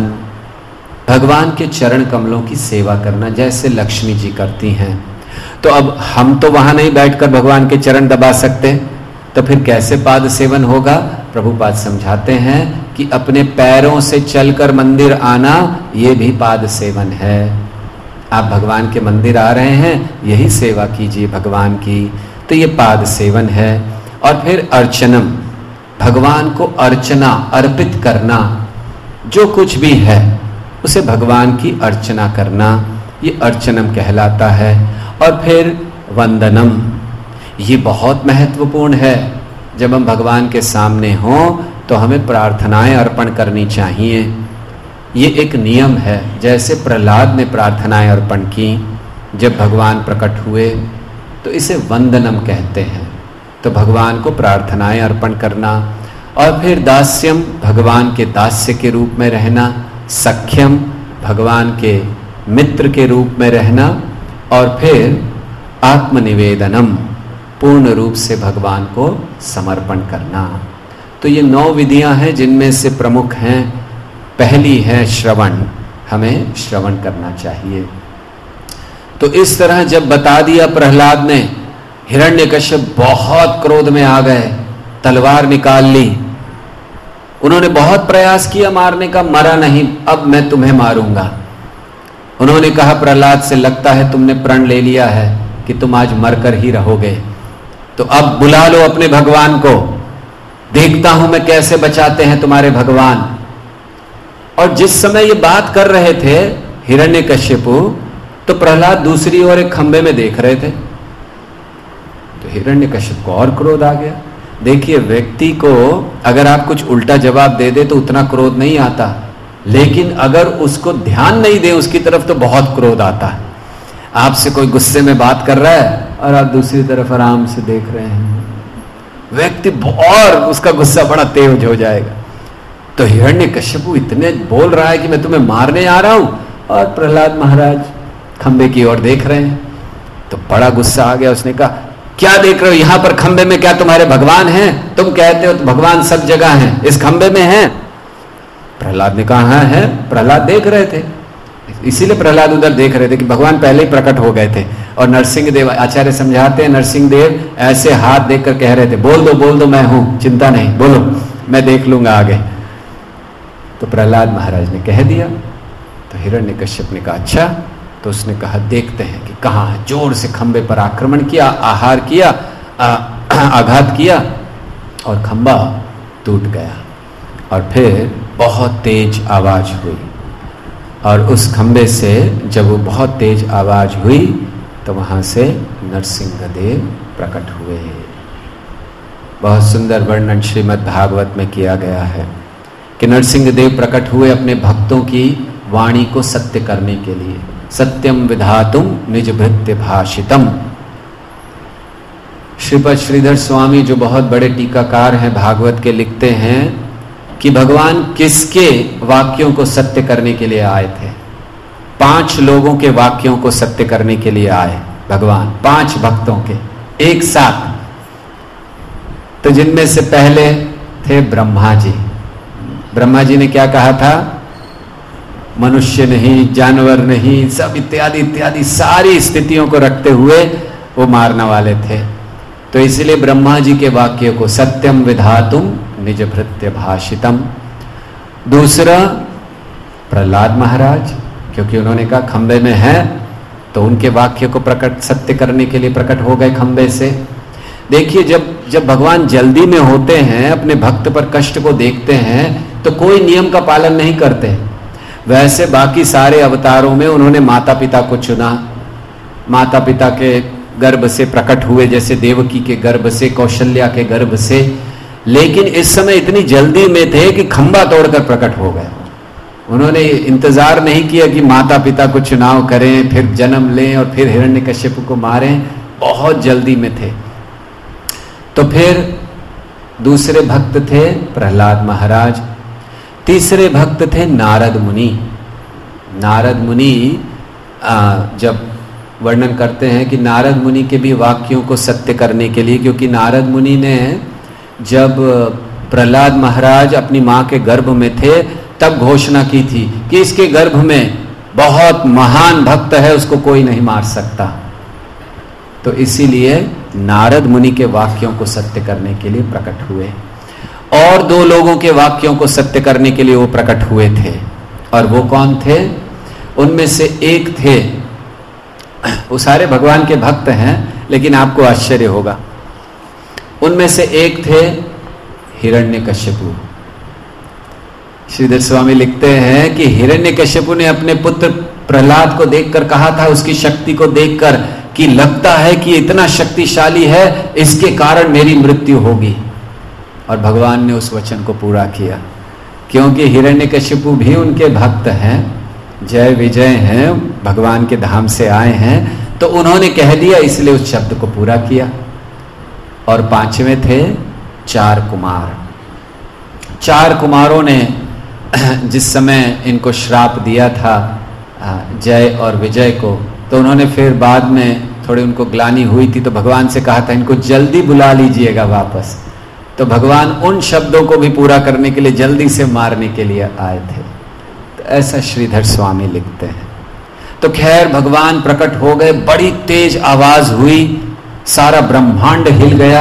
भगवान के चरण कमलों की सेवा करना, जैसे लक्ष्मी जी करती हैं। तो अब हम तो वहां नहीं बैठकर भगवान के चरण दबा सकते, तो फिर कैसे पाद सेवन होगा? प्रभुपाद समझाते हैं कि अपने पैरों से चलकर मंदिर आना, यह भी पाद सेवन है। आप भगवान के मंदिर आ रहे हैं, यही सेवा कीजिए भगवान की, तो ये पाद सेवन है। और फिर अर्चनम, भगवान को अर्चना, अर्पित करना, जो कुछ भी है उसे भगवान की अर्चना करना, ये अर्चनम कहलाता है। और फिर वंदनम, ये बहुत महत्वपूर्ण है। जब हम भगवान के सामने हों तो हमें प्रार्थनाएं अर्पण करनी चाहिए, ये एक नियम है। जैसे प्रहलाद ने प्रार्थनाएं अर्पण की जब भगवान प्रकट हुए, तो इसे वंदनम कहते हैं। तो भगवान को प्रार्थनाएं अर्पण करना। और फिर दास्यम, भगवान के दास्य के रूप में रहना। सख्यम, भगवान के मित्र के रूप में रहना। और फिर आत्मनिवेदनम, पूर्ण रूप से भगवान को समर्पण करना। तो ये 9 विधियां हैं, जिनमें से प्रमुख हैं, पहली है श्रवण, हमें श्रवण करना चाहिए। तो इस तरह जब बता दिया प्रहलाद ने, हिरण्यकश्यप बहुत क्रोध में आ गए, तलवार निकाल ली। उन्होंने बहुत प्रयास किया मारने का, मरा नहीं, अब मैं तुम्हें मारूंगा। उन्होंने कहा प्रहलाद से, लगता है तुमने प्रण ले लिया है कि तुम आज मरकर ही रहोगे, तो अब बुला लो अपने भगवान को, देखता हूं मैं कैसे बचाते हैं तुम्हारे भगवान। और जिस समय ये बात कर रहे थे हिरण्यकश्यपु, तो प्रहलाद दूसरी ओर एक खंबे में देख रहे थे। तो हिरण्यकश्यप को और क्रोध आ गया। देखिए, व्यक्ति को अगर आप कुछ उल्टा जवाब दे दे तो उतना क्रोध नहीं आता, लेकिन अगर उसको ध्यान नहीं दे उसकी तरफ तो बहुत क्रोध आता है। आपसे कोई गुस्से में बात कर रहा है और आप दूसरी तरफ आराम से देख रहे हैं, व्यक्ति और उसका गुस्सा बड़ा तेज हो जाएगा। तो हिरण्यकश्यपु इतने बोल रहा है कि मैं तुम्हें मारने आ रहा हूं, और प्रहलाद महाराज खंबे की ओर देख रहे हैं। तो बड़ा गुस्सा आ गया। उसने कहा, क्या देख रहे हो यहां पर खंबे में? क्या तुम्हारे भगवान हैं? तुम कहते हो तो भगवान सब जगह हैं, इस खंबे में हैं? प्रहलाद ने कहा, हाँ है। प्रहलाद देख रहे थे, इसीलिए प्रहलाद उधर देख रहे थे कि भगवान पहले ही प्रकट हो गए थे। और नरसिंह देव, आचार्य समझाते हैं, नरसिंह देव ऐसे हाथ देखकर कह रहे थे, बोल दो मैं हूं, चिंता नहीं, बोलो, मैं देख लूंगा आगे। तो प्रहलाद महाराज ने कह दिया। तो हिरण्यकश्यप ने कहा, अच्छा। तो उसने कहा, देखते हैं कि कहाँ है। जोर से खंबे पर आक्रमण किया, आहार किया, आघात किया, और खंबा टूट गया। और फिर बहुत तेज आवाज हुई, और उस खंबे से जब वो बहुत तेज आवाज हुई तो वहां से नरसिंह देव प्रकट हुए। बहुत सुंदर वर्णन श्रीमद् भागवत में किया गया है कि नरसिंह देव प्रकट हुए अपने भक्तों की वाणी को सत्य करने के लिए। सत्यम विधातुम निज भृत्य भाषितम। श्रीपद श्रीधर स्वामी जो बहुत बड़े टीकाकार हैं भागवत के, लिखते हैं कि भगवान किसके वाक्यों को सत्य करने के लिए आए थे? 5 लोगों के वाक्यों को सत्य करने के लिए आए भगवान, 5 भक्तों के एक साथ। तो जिनमें से पहले थे ब्रह्मा जी। ब्रह्मा जी ने क्या कहा था? मनुष्य नहीं, जानवर नहीं, सब इत्यादि इत्यादि सारी स्थितियों को रखते हुए वो मारने वाले थे। तो इसलिए ब्रह्मा जी के वाक्य को सत्यम विधातुम निज भृत्य भाषितम। दूसरा प्रहलाद महाराज, क्योंकि उन्होंने कहा खंबे में है, तो उनके वाक्य को प्रकट सत्य करने के लिए प्रकट हो गए खंबे से। देखिए, जब भगवान जल्दी में होते हैं, अपने भक्त पर कष्ट को देखते हैं, तो कोई नियम का पालन नहीं करते। वैसे बाकी सारे अवतारों में उन्होंने माता पिता को चुना, माता पिता के गर्भ से प्रकट हुए, जैसे देवकी के गर्भ से, कौशल्या के गर्भ से। लेकिन इस समय इतनी जल्दी में थे कि खंबा तोड़कर प्रकट हो गए। उन्होंने इंतजार नहीं किया कि माता पिता को चुनाव करें, फिर जन्म लें और फिर हिरण्यकश्यप को मारें। बहुत जल्दी में थे। तो फिर दूसरे भक्त थे प्रहलाद महाराज। तीसरे भक्त थे नारद मुनि। नारद मुनि जब वर्णन करते हैं कि नारद मुनि के भी वाक्यों को सत्य करने के लिए, क्योंकि नारद मुनि ने जब प्रहलाद महाराज अपनी मां के गर्भ में थे तब घोषणा की थी कि इसके गर्भ में बहुत महान भक्त है, उसको कोई नहीं मार सकता। तो इसीलिए नारद मुनि के वाक्यों को सत्य करने के लिए प्रकट हुए। और 2 लोगों के वाक्यों को सत्य करने के लिए वो प्रकट हुए थे। और वो कौन थे? उनमें से एक थे, वो सारे भगवान के भक्त हैं, लेकिन आपको आश्चर्य होगा, उनमें से एक थे हिरण्यकश्यपु। श्रीधर स्वामी लिखते हैं कि हिरण्यकश्यपु ने अपने पुत्र प्रहलाद को देखकर कहा था, उसकी शक्ति को देखकर, कि लगता है कि इतना शक्तिशाली है, इसके कारण मेरी मृत्यु होगी। और भगवान ने उस वचन को पूरा किया, क्योंकि हिरण्यकश्यपु भी उनके भक्त हैं, जय विजय हैं, भगवान के धाम से आए हैं, तो उन्होंने कह दिया, इसलिए उस शब्द को पूरा किया। और 5वें थे 4 कुमार। 4 कुमारों ने जिस समय इनको श्राप दिया था जय और विजय को, तो उन्होंने फिर बाद में थोड़ी उनको ग्लानि हुई थी, तो भगवान से कहा था इनको जल्दी बुला लीजिएगा वापस। तो भगवान उन शब्दों को भी पूरा करने के लिए जल्दी से मारने के लिए आए थे। तो ऐसा श्रीधर स्वामी लिखते हैं। तो खैर भगवान प्रकट हो गए, बड़ी तेज आवाज हुई, सारा ब्रह्मांड हिल गया।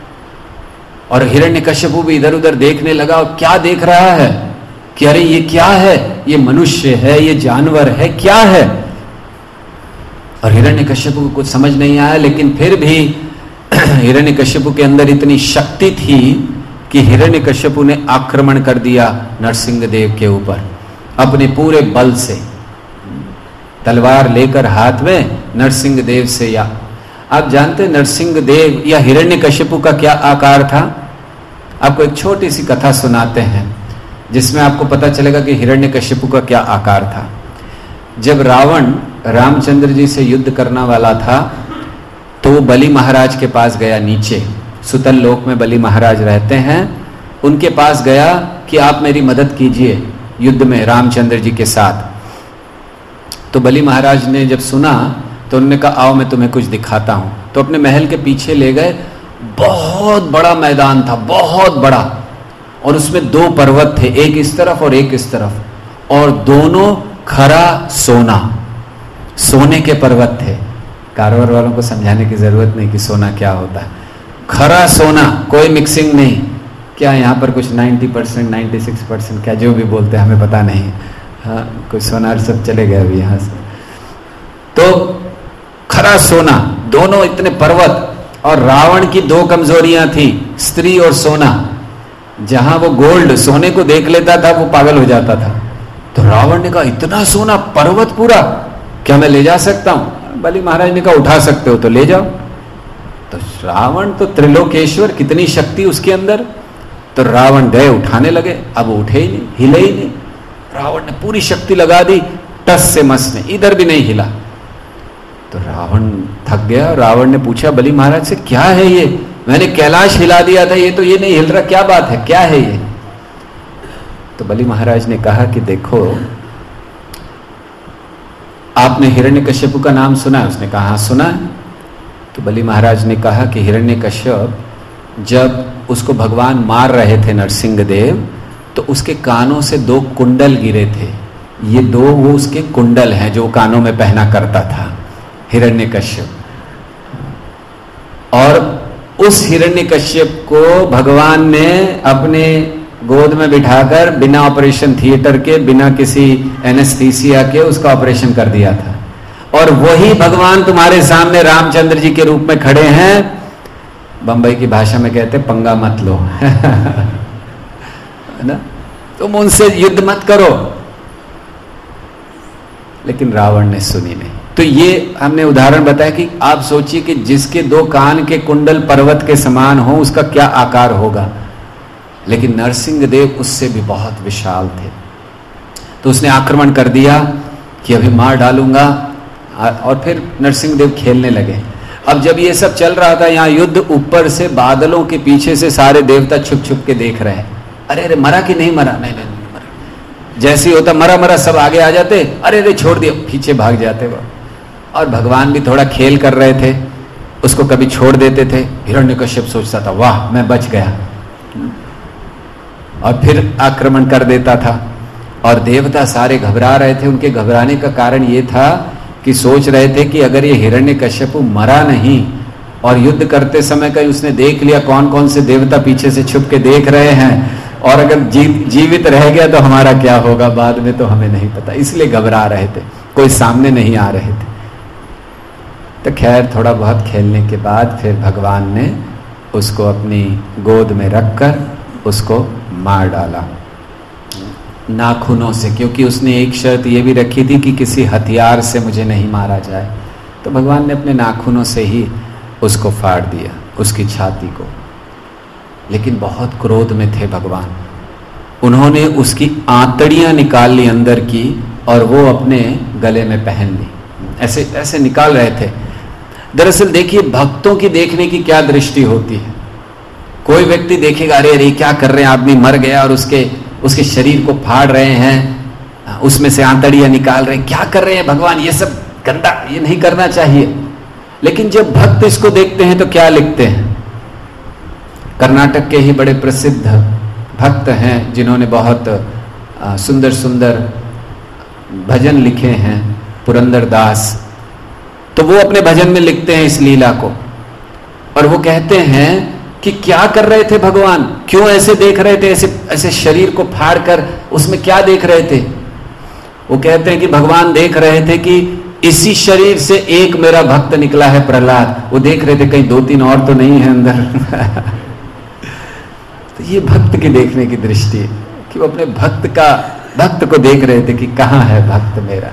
और हिरण्यकश्यपु भी इधर उधर देखने लगा, और क्या देख रहा है कि अरे ये क्या है, ये मनुष्य है, ये जानवर है, क्या है। और हिरण्यकश्यपु को कुछ समझ नहीं आया, लेकिन फिर भी हिरण्यकश्यपु के अंदर इतनी शक्ति थी कि हिरण्यकश्यपु ने आक्रमण कर दिया नरसिंह देव के ऊपर अपने पूरे बल से, तलवार लेकर हाथ में नरसिंह देव से। या आप जानते नरसिंह देव या हिरण्यकश्यपु का क्या आकार था? आपको एक छोटी सी कथा सुनाते हैं जिसमें आपको पता चलेगा कि हिरण्यकश्यपु का क्या आकार था। जब रावण रामचंद्र जी से युद्ध करना वाला था, तो वो बलि महाराज के पास गया, नीचे सुतल लोक में बलि महाराज रहते हैं, उनके पास गया कि आप मेरी मदद कीजिए युद्ध में रामचंद्र जी के साथ। तो बलि महाराज ने जब सुना तो उन्होंने कहा आओ मैं तुम्हें कुछ दिखाता हूं। तो अपने महल के पीछे ले गए। बहुत बड़ा मैदान था, बहुत बड़ा, और उसमें 2 पर्वत थे, एक इस तरफ और एक इस तरफ, और दोनों खरा सोना, सोने के पर्वत थे। कारवार वालों को समझाने की जरूरत नहीं कि सोना क्या होता है। खरा सोना, कोई मिक्सिंग नहीं। क्या यहाँ पर कुछ 90%, 96% क्या जो भी बोलते हैं हमें पता नहीं। हाँ, कुछ सोनार सब चले गए अभी यहाँ से। तो खरा सोना, दोनों इतने पर्वत। और रावण की 2 कमजोरियां थी, स्त्री और सोना। जहां वो गोल्ड सोने को देख लेता था वो पागल हो जाता था। तो रावण ने कहा इतना सोना पर्वत पूरा, क्या मैं ले जा सकता हूं? बलि महाराज ने कहा उठा सकते हो तो ले जाओ। तो रावण तो त्रिलोकेश्वर, कितनी शक्ति उसके अंदर। तो रावण गए, उठाने लगे, अब उठे ही नहीं, हिले ही नहीं। रावण ने पूरी शक्ति लगा दी, टस से मस ने, इधर भी नहीं हिला। तो रावण थक गया। रावण ने पूछा बलि महाराज से, क्या है ये, मैंने कैलाश हिला दिया था, ये तो ये नहीं हिल रहा, क्या बात है, क्या है ये। तो बलि महाराज ने कहा कि देखो, आपने हिरण्यकश्यप का नाम सुना है? उसने कहा हाँ सुना है। तो बलि महाराज ने कहा कि हिरण्यकश्यप जब उसको भगवान मार रहे थे नरसिंह देव, तो उसके कानों से 2 कुंडल गिरे थे। ये 2 वो उसके कुंडल हैं जो कानों में पहना करता था हिरण्यकश्यप। और उस हिरण्यकश्यप को भगवान ने अपने गोद में बिठाकर बिना ऑपरेशन थिएटर के, बिना किसी एनेस्थीसिया के उसका ऑपरेशन कर दिया था। और वही भगवान तुम्हारे सामने रामचंद्र जी के रूप में खड़े हैं। बंबई की भाषा में कहते पंगा मत लो है ना, तुम उनसे युद्ध मत करो। लेकिन रावण ने सुनी नहीं। तो ये हमने उदाहरण बताया कि आप सोचिए कि जिसके 2 कान के कुंडल पर्वत के समान हो, उसका क्या आकार होगा। लेकिन नरसिंह देव उससे भी बहुत विशाल थे। तो उसने आक्रमण कर दिया कि अभी मार डालूंगा। और फिर नरसिंह देव खेलने लगे। अब जब ये सब चल रहा था, यहाँ युद्ध, ऊपर से बादलों के पीछे से सारे देवता छुप छुप के देख रहे हैं। अरे अरे मरा कि नहीं मरा, नहीं मरा। जैसे ही होता मरा मरा, सब आगे आ जाते, अरे अरे छोड़ दिया, पीछे भाग जाते वो। और भगवान भी थोड़ा खेल कर रहे थे, उसको कभी छोड़ देते थे। हिरण्यकश्यप सोचता था वाह मैं बच गया, और फिर आक्रमण कर देता था। और देवता सारे घबरा रहे थे। उनके घबराने का कारण ये था कि सोच रहे थे कि अगर ये हिरण्यकश्यप मरा नहीं और युद्ध करते समय कहीं उसने देख लिया कौन कौन से देवता पीछे से छुप के देख रहे हैं, और अगर जीवित रह गया तो हमारा क्या होगा बाद में, तो हमें नहीं पता। इसलिए घबरा रहे थे, कोई सामने नहीं आ रहे थे। तो खैर थोड़ा बहुत खेलने के बाद फिर भगवान ने उसको अपनी गोद में रखकर उसको मार डाला नाखूनों से, क्योंकि उसने एक शर्त ये भी रखी थी कि किसी हथियार से मुझे नहीं मारा जाए। तो भगवान ने अपने नाखूनों से ही उसको फाड़ दिया, उसकी छाती को। लेकिन बहुत क्रोध में थे भगवान। उन्होंने उसकी आंतड़ियां निकाल ली अंदर की, और वो अपने गले में पहन ली। ऐसे ऐसे निकाल रहे थे। दरअसल देखिए, भक्तों की देखने की क्या दृष्टि होती है। कोई व्यक्ति देखेगा अरे अरे क्या कर रहे हैं, आदमी मर गया और उसके शरीर को फाड़ रहे हैं, उसमें से आंतड़ियां निकाल रहे हैं, क्या कर रहे हैं भगवान, ये सब गंदा, ये नहीं करना चाहिए। लेकिन जब भक्त इसको देखते हैं तो क्या लिखते हैं। कर्नाटक के ही बड़े प्रसिद्ध भक्त हैं जिन्होंने बहुत सुंदर सुंदर भजन लिखे हैं, पुरंदर दास। तो वो अपने भजन में लिखते हैं इस लीला को, और वो कहते हैं कि क्या कर रहे थे भगवान, क्यों ऐसे देख रहे थे, ऐसे ऐसे शरीर को फाड़ कर उसमें क्या देख रहे थे। वो कहते हैं कि भगवान देख रहे थे कि इसी शरीर से एक मेरा भक्त निकला है प्रहलाद। वो देख रहे थे कहीं 2-3 और तो नहीं है अंदर। तो ये भक्त की देखने की दृष्टि है कि वो अपने भक्त को देख रहे थे कि कहाँ है भक्त मेरा।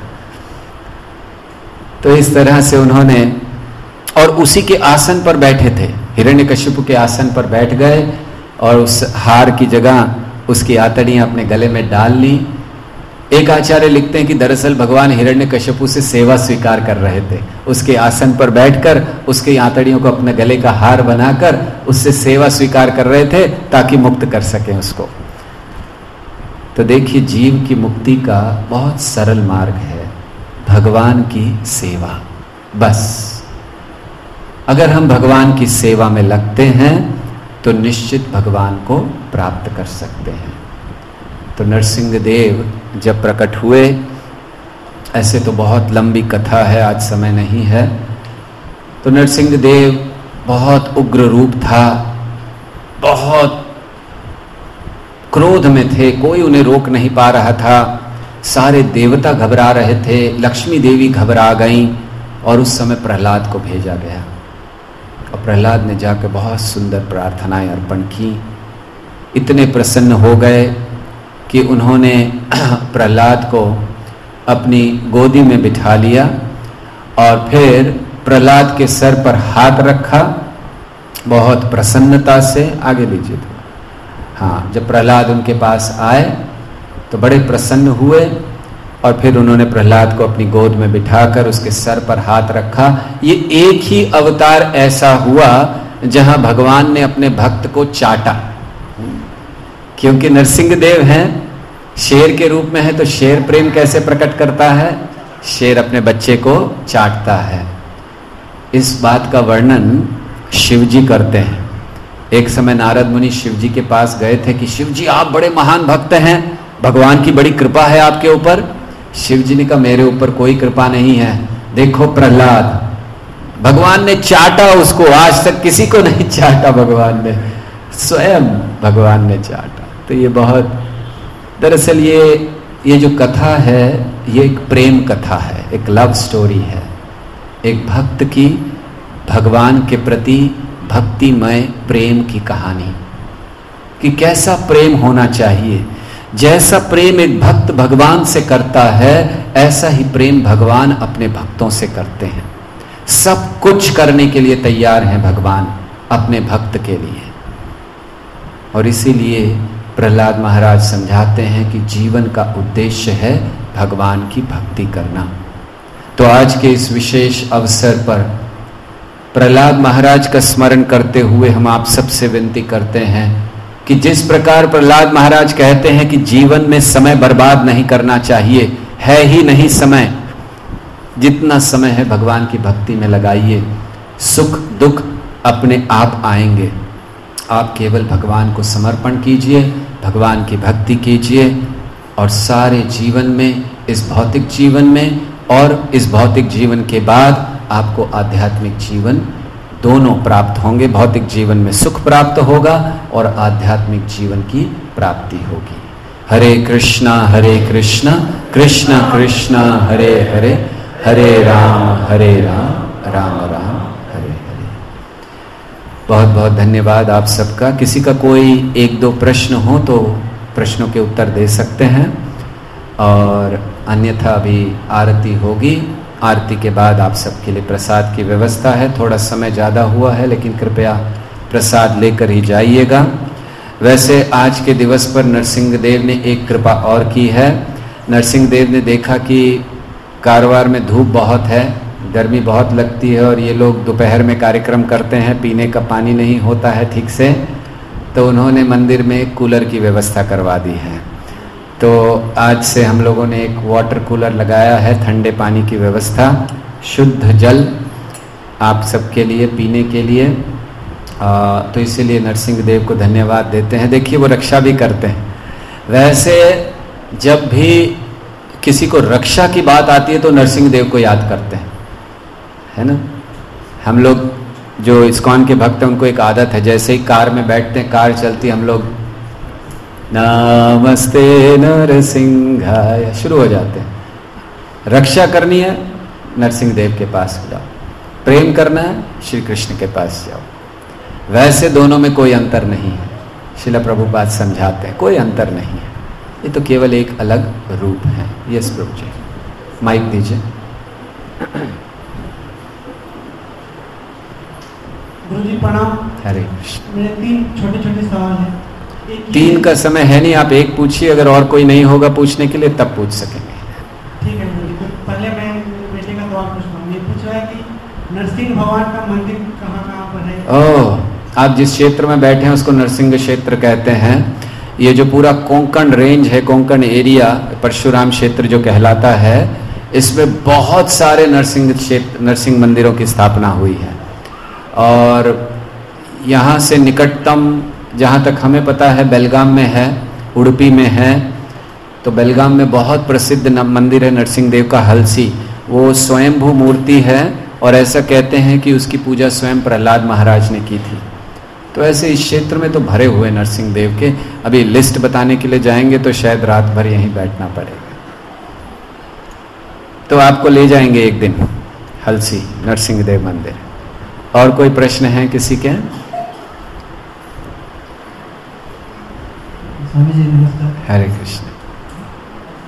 तो इस तरह से उन्होंने, और उसी के आसन पर बैठे थे, हिरण्यकश्यप के आसन पर बैठ गए और उस हार की जगह उसकी आंतड़ियां अपने गले में डाल ली। एक आचार्य लिखते हैं कि दरअसल भगवान हिरण्यकश्यप से सेवा स्वीकार कर रहे थे। उसके आसन पर बैठकर उसकी आंतड़ियों को अपने गले का हार बनाकर उससे सेवा स्वीकार कर रहे थे ताकि मुक्त कर सकें उसको। तो देखिए, जीव की मुक्ति का बहुत सरल मार्ग है भगवान की सेवा। बस अगर हम भगवान की सेवा में लगते हैं तो निश्चित भगवान को प्राप्त कर सकते हैं। तो नरसिंह देव जब प्रकट हुए, ऐसे तो बहुत लंबी कथा है, आज समय नहीं है। तो नरसिंह देव बहुत उग्र रूप था, बहुत क्रोध में थे, कोई उन्हें रोक नहीं पा रहा था। सारे देवता घबरा रहे थे, लक्ष्मी देवी घबरा गईं, और उस समय प्रहलाद को भेजा गया। और प्रहलाद ने जाकर बहुत सुंदर प्रार्थनाएं अर्पण की। इतने प्रसन्न हो गए कि उन्होंने प्रहलाद को अपनी गोदी में बिठा लिया और फिर प्रहलाद के सर पर हाथ रखा, बहुत प्रसन्नता से। आगे लीजिए तो। हाँ, जब प्रहलाद उनके पास आए तो बड़े प्रसन्न हुए और फिर उन्होंने प्रहलाद को अपनी गोद में बिठाकर उसके सर पर हाथ रखा। ये एक ही अवतार ऐसा हुआ जहां भगवान ने अपने भक्त को चाटा, क्योंकि नरसिंह देव हैं, शेर के रूप में है, तो शेर प्रेम कैसे प्रकट करता है? शेर अपने बच्चे को चाटता है। इस बात का वर्णन शिव जी करते हैं। एक समय नारद मुनि शिव जी के पास गए थे कि शिव जी आप बड़े महान भक्त हैं, भगवान की बड़ी कृपा है आपके ऊपर। शिव जी ने कहा मेरे ऊपर कोई कृपा नहीं है, देखो प्रहलाद, भगवान ने चाटा उसको, आज तक किसी को नहीं चाटा भगवान ने, स्वयं भगवान ने चाटा। तो ये बहुत, दरअसल ये जो कथा है ये एक प्रेम कथा है, एक लव स्टोरी है, एक भक्त की भगवान के प्रति भक्तिमय प्रेम की कहानी कि कैसा प्रेम होना चाहिए। जैसा प्रेम एक भक्त भगवान से करता है, ऐसा ही प्रेम भगवान अपने भक्तों से करते हैं। सब कुछ करने के लिए तैयार हैं भगवान अपने भक्त के लिए। और इसीलिए प्रहलाद महाराज समझाते हैं कि जीवन का उद्देश्य है भगवान की भक्ति करना। तो आज के इस विशेष अवसर पर प्रहलाद महाराज का स्मरण करते हुए हम आप सबसे विनती करते हैं कि जिस प्रकार प्रहलाद महाराज कहते हैं कि जीवन में समय बर्बाद नहीं करना चाहिए, है ही नहीं समय, जितना समय है भगवान की भक्ति में लगाइए, सुख दुख अपने आप आएंगे। आप केवल भगवान को समर्पण कीजिए, भगवान की भक्ति कीजिए और सारे जीवन में, इस भौतिक जीवन में और इस भौतिक जीवन के बाद आपको आध्यात्मिक जीवन दोनों प्राप्त होंगे। भौतिक जीवन में सुख प्राप्त होगा और आध्यात्मिक जीवन की प्राप्ति होगी। हरे कृष्णा कृष्ण कृष्ण हरे हरे, हरे राम राम राम हरे हरे। बहुत बहुत धन्यवाद आप सबका। किसी का कोई एक दो प्रश्न हो तो प्रश्नों के उत्तर दे सकते हैं, और अन्यथा अभी आरती होगी। आरती के बाद आप सबके लिए प्रसाद की व्यवस्था है। थोड़ा समय ज़्यादा हुआ है लेकिन कृपया प्रसाद लेकर ही जाइएगा। वैसे आज के दिवस पर नरसिंह देव ने एक कृपा और की है। नरसिंह देव ने देखा कि कारवार में धूप बहुत है, गर्मी बहुत लगती है और ये लोग दोपहर में कार्यक्रम करते हैं, पीने का पानी नहीं होता है ठीक से, तो उन्होंने मंदिर में कूलर की व्यवस्था करवा दी है। तो आज से हम लोगों ने एक वाटर कूलर लगाया है, ठंडे पानी की व्यवस्था, शुद्ध जल आप सबके लिए पीने के लिए। तो इसीलिए नरसिंह देव को धन्यवाद देते हैं। देखिए वो रक्षा भी करते हैं। वैसे जब भी किसी को रक्षा की बात आती है तो नरसिंह देव को याद करते हैं, है ना। हम लोग जो इस्कॉन के भक्त हैं उनको एक आदत है, जैसे ही कार में बैठते हैं, कार चलती, हम लोग नमस्ते नरसिंहाय शुरू हो जाते हैं। रक्षा करनी है नरसिंह देव के पास जाओ, प्रेम करना है श्री कृष्ण के पास जाओ। वैसे दोनों में कोई अंतर नहीं है, श्रील प्रभुपाद समझाते हैं कोई अंतर नहीं है, ये तो केवल एक अलग रूप है। यस प्रभु जी, माइक दीजिए। गुरु जी प्रणाम। हरे कृष्ण। मेरे 3 छोटे छोटे सवाल हैं। 3 का समय है नहीं, आप एक पूछिए, अगर और कोई नहीं होगा पूछने के लिए तब पूछ सकेंगे। ठीक है गुरु जी। तो पहले मैं बेटे का सवाल पूछता हूँ। ये पूछ रहा है कि नरसिंह भगवान का मंदिर कहाँ पर है? ओह, आप जिस क्षेत्र में बैठे हैं उसको नरसिंह क्षेत्र कहते हैं। ये जो पूरा कोंकण रेंज है, कोंकण एरिया, परशुराम क्षेत्र जो कहलाता है, इसमें बहुत सारे नरसिंह मंदिरों की स्थापना हुई है। और यहाँ से निकटतम जहाँ तक हमें पता है बेलगाम में है, उडुपी में है। तो बेलगाम में बहुत प्रसिद्ध मंदिर है नरसिंह देव का, हलसी। वो स्वयंभू मूर्ति है और ऐसा कहते हैं कि उसकी पूजा स्वयं प्रहलाद महाराज ने की थी। तो ऐसे इस क्षेत्र में तो भरे हुए नरसिंह देव के। अभी लिस्ट बताने के लिए जाएंगे तो शायद रात भर यहीं बैठना पड़ेगा, तो आपको ले जाएंगे एक दिन हलसी नरसिंह देव मंदिर। और कोई प्रश्न है किसी के? स्वामी जी नमस्कार। हरे कृष्ण। ये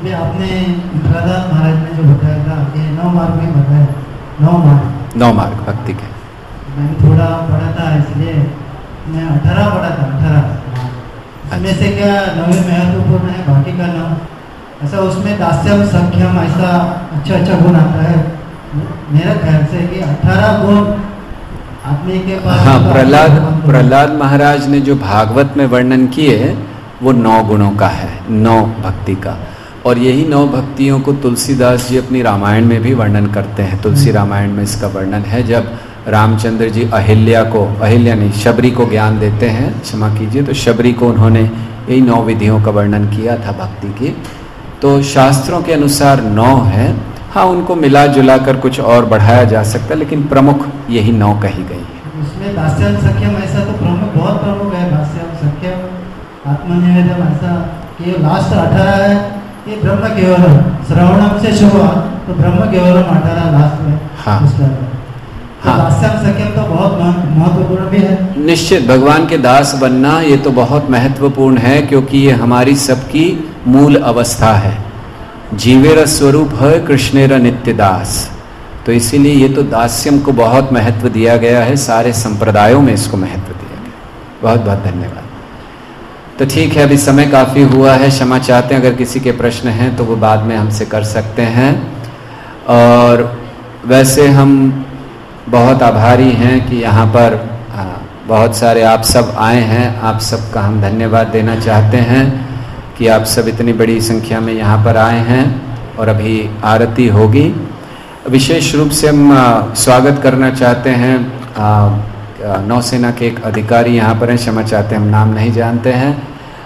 अभी आपने प्रहलाद महाराज ने जो बताया था ये 9 मार्ग में बताया 9 मार्ग भक्ति के। मैंने थोड़ा पढ़ा था इसलिए मैं 18 पढ़ा था 18 इसमें से क्या 9 महत्वपूर्ण है बाकी का 9 ऐसा उसमें दास्यम सख्यम ऐसा अच्छा गुण आता है मेरा ख्याल से कि 18 गुण आदमी के पास। हाँ, प्रहलाद महाराज ने जो भागवत में वर्णन किए वो 9 गुणों का है, 9 भक्ति का। और यही 9 भक्तियों को तुलसीदास जी अपनी रामायण में भी वर्णन करते हैं। तुलसी रामायण में इसका वर्णन है, जब रामचंद्र जी अहिल्या नहीं शबरी को ज्ञान देते हैं, क्षमा कीजिए, तो शबरी को उन्होंने यही 9 विधियों का वर्णन किया था भक्ति की। तो शास्त्रों के अनुसार 9 है। हाँ, उनको मिला जुला कर कुछ और बढ़ाया जा सकता है, लेकिन प्रमुख यही 9 कही गई है। इसमें दास्यम सख्यम ऐसा तो प्रमुख बहुत प्रमुख है, दास्यम सख्यम आत्मनिवेदन ऐसा कि लास्ट 18 है ये ब्रह्म केवलम श्रवणम से शुरुआत तो ब्रह्म केवलम 18 लास्ट में। हाँ हाँ, दास्यम सख्यम तो बहुत महत्वपूर्ण भी है। निश्चित, भगवान के दास बनना ये तो बहुत महत्वपूर्ण है, क्योंकि ये हमारी सबकी मूल अवस्था है। जीवेर स्वरूप है कृष्णेर नित्य दास, तो इसीलिए ये तो दास्यम को बहुत महत्व दिया गया है, सारे संप्रदायों में इसको महत्व दिया गया। बहुत बहुत धन्यवाद। तो ठीक है, अभी समय काफ़ी हुआ है, क्षमा चाहते हैं, अगर किसी के प्रश्न हैं तो वो बाद में हमसे कर सकते हैं। और वैसे हम बहुत आभारी हैं कि यहाँ पर बहुत सारे आप सब आए हैं। आप सबका हम धन्यवाद देना चाहते हैं कि आप सब इतनी बड़ी संख्या में यहाँ पर आए हैं। और अभी आरती होगी। विशेष रूप से हम स्वागत करना चाहते हैं, नौसेना के एक अधिकारी यहाँ पर हैं, क्षमा चाहते हैं हम नाम नहीं जानते हैं।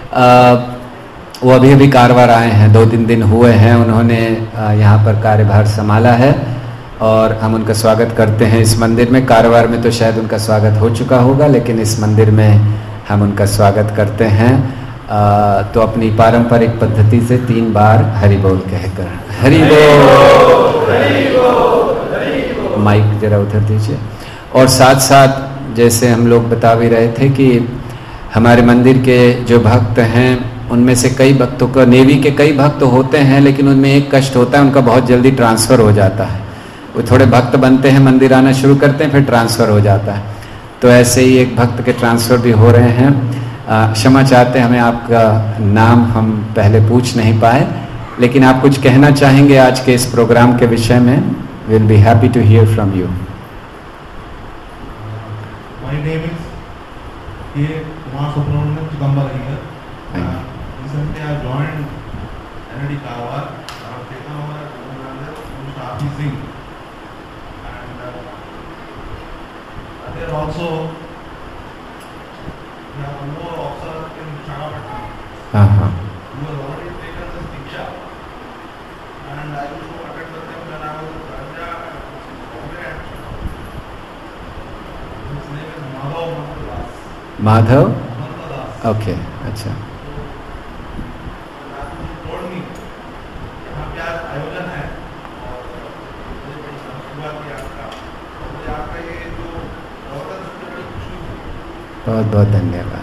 वो अभी कारवार आए हैं, 2-3 दिन हुए हैं, उन्होंने यहाँ पर कार्यभार संभाला है और हम उनका स्वागत करते हैं इस मंदिर में। कारवार में तो शायद उनका स्वागत हो चुका होगा, लेकिन इस मंदिर में हम उनका स्वागत करते हैं। तो अपनी पारंपरिक पद्धति से 3 बार हरि बोल कहकर, हरि बोल, माइक जरा उधर दीजिए। और साथ साथ जैसे हम लोग बता भी रहे थे कि हमारे मंदिर के जो भक्त हैं उनमें से कई भक्तों का, नेवी के कई भक्त होते हैं, लेकिन उनमें एक कष्ट होता है, उनका बहुत जल्दी ट्रांसफ़र हो जाता है। वो थोड़े भक्त बनते हैं, मंदिर आना शुरू करते हैं, फिर ट्रांसफ़र हो जाता है। तो ऐसे ही एक भक्त के ट्रांसफ़र भी हो रहे हैं। क्षमा चाहते हैं, हमें आपका नाम हम पहले पूछ नहीं पाए, लेकिन आप कुछ कहना चाहेंगे आज के इस प्रोग्राम के विषय में? Will be happy to hear from you. My name is K. Kumar Subramanian Chidambaram. Recently I joined NID Karwar. I have taken over Mr. R.P. Singh. And there also we have one more officer in Visakhapatnam. Who has already taken this Diksha. And I used to attend with him when I was in Ranja and Bombay. His name is Madhav okay, अच्छा। बहुत बहुत धन्यवाद,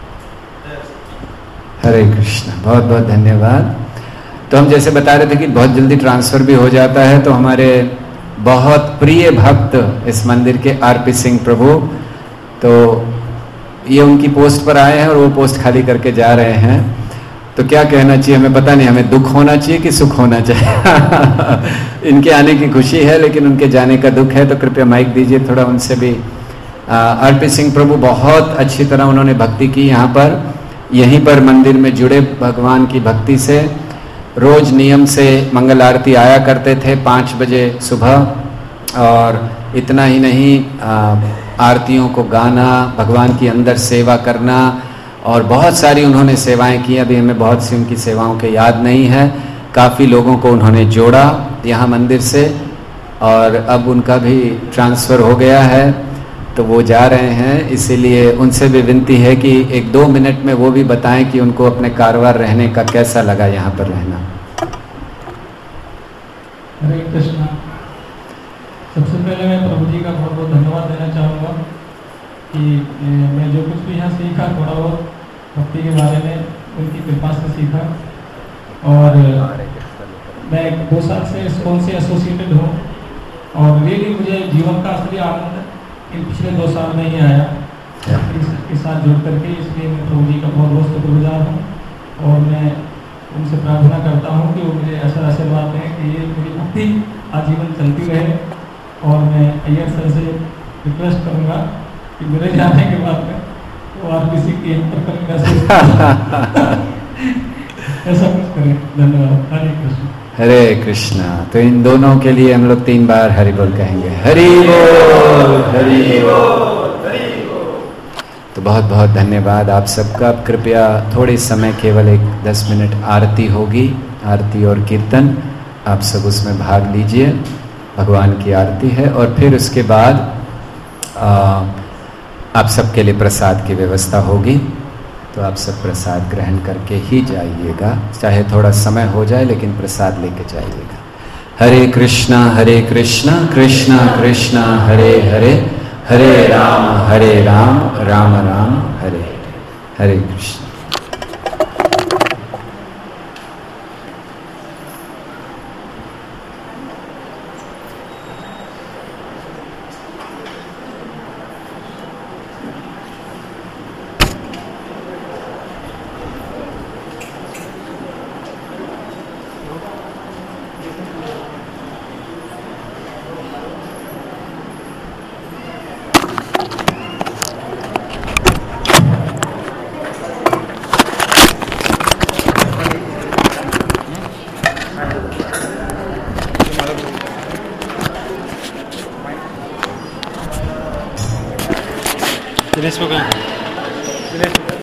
हरे कृष्ण, बहुत बहुत धन्यवाद। तो हम जैसे बता रहे थे कि बहुत जल्दी ट्रांसफ़र भी हो जाता है, तो हमारे बहुत प्रिय भक्त इस मंदिर के आरपी सिंह प्रभु, तो ये उनकी पोस्ट पर आए हैं और वो पोस्ट खाली करके जा रहे हैं। तो क्या कहना चाहिए, हमें पता नहीं, हमें दुख होना चाहिए कि सुख होना चाहिए। इनके आने की खुशी है, लेकिन उनके जाने का दुख है। तो कृपया माइक दीजिए, थोड़ा उनसे भी। आरपी सिंह प्रभु बहुत अच्छी तरह उन्होंने भक्ति की यहाँ पर, यहीं पर मंदिर में जुड़े भगवान की भक्ति से। रोज नियम से मंगल आरती आया करते थे 5 बजे सुबह। और इतना ही नहीं, आरतियों को गाना, भगवान की अंदर सेवा करना, और बहुत सारी उन्होंने सेवाएं की। अभी हमें बहुत सी उनकी सेवाओं के याद नहीं है। काफ़ी लोगों को उन्होंने जोड़ा यहाँ मंदिर से, और अब उनका भी ट्रांसफ़र हो गया है, तो वो जा रहे हैं। इसीलिए उनसे भी विनती है कि 1-2 मिनट में वो भी बताएं कि उनको अपने कारवार रहने का कैसा लगा, यहाँ पर रहना। हरे कृष्णा। सबसे पहले मैं प्रभु जी का बहुत बहुत धन्यवाद देना चाहूँगा कि मैं जो कुछ भी यहाँ सीखा, थोड़ा बहुत भक्ति के बारे में उनकी कृपा से सीखा। और मैं 2 साल से स्कूल से एसोसिएटेड हूँ और रियली मुझे जीवन का असली आनंद इन पिछले 2 साल में ही आया इसके साथ जुड़ करके। इसलिए मैं प्रभु जी का बहुत बहुत शुक्रगुजार हूँ और मैं उनसे प्रार्थना करता हूँ कि वो मुझे ऐसा आशीर्वाद दें कि ये मेरी भक्ति आजीवन चलती रहे। और मैं अय्यर सर से रिक्वेस्ट करूँगा कि मेरे जाने के बाद में वो और किसी की ऐसा कुछ करें। धन्यवाद। हरे कृष्ण। हरे कृष्णा। तो इन दोनों के लिए हम लोग 3 बार हरि बोल कहेंगे। हरि बोल, हरि बोल, हरि बोल। तो बहुत बहुत धन्यवाद आप सबका। अब कृपया थोड़े समय, केवल 10 मिनट आरती होगी, आरती और कीर्तन, आप सब उसमें भाग लीजिए। भगवान की आरती है और फिर उसके बाद आप सबके लिए प्रसाद की व्यवस्था होगी। तो आप सब प्रसाद ग्रहण करके ही जाइएगा, चाहे थोड़ा समय हो जाए लेकिन प्रसाद लेके जाइएगा। हरे कृष्णा कृष्णा कृष्णा हरे हरे, हरे राम राम राम हरे हरे। हरे कृष्ण। दिनेश को कहाँ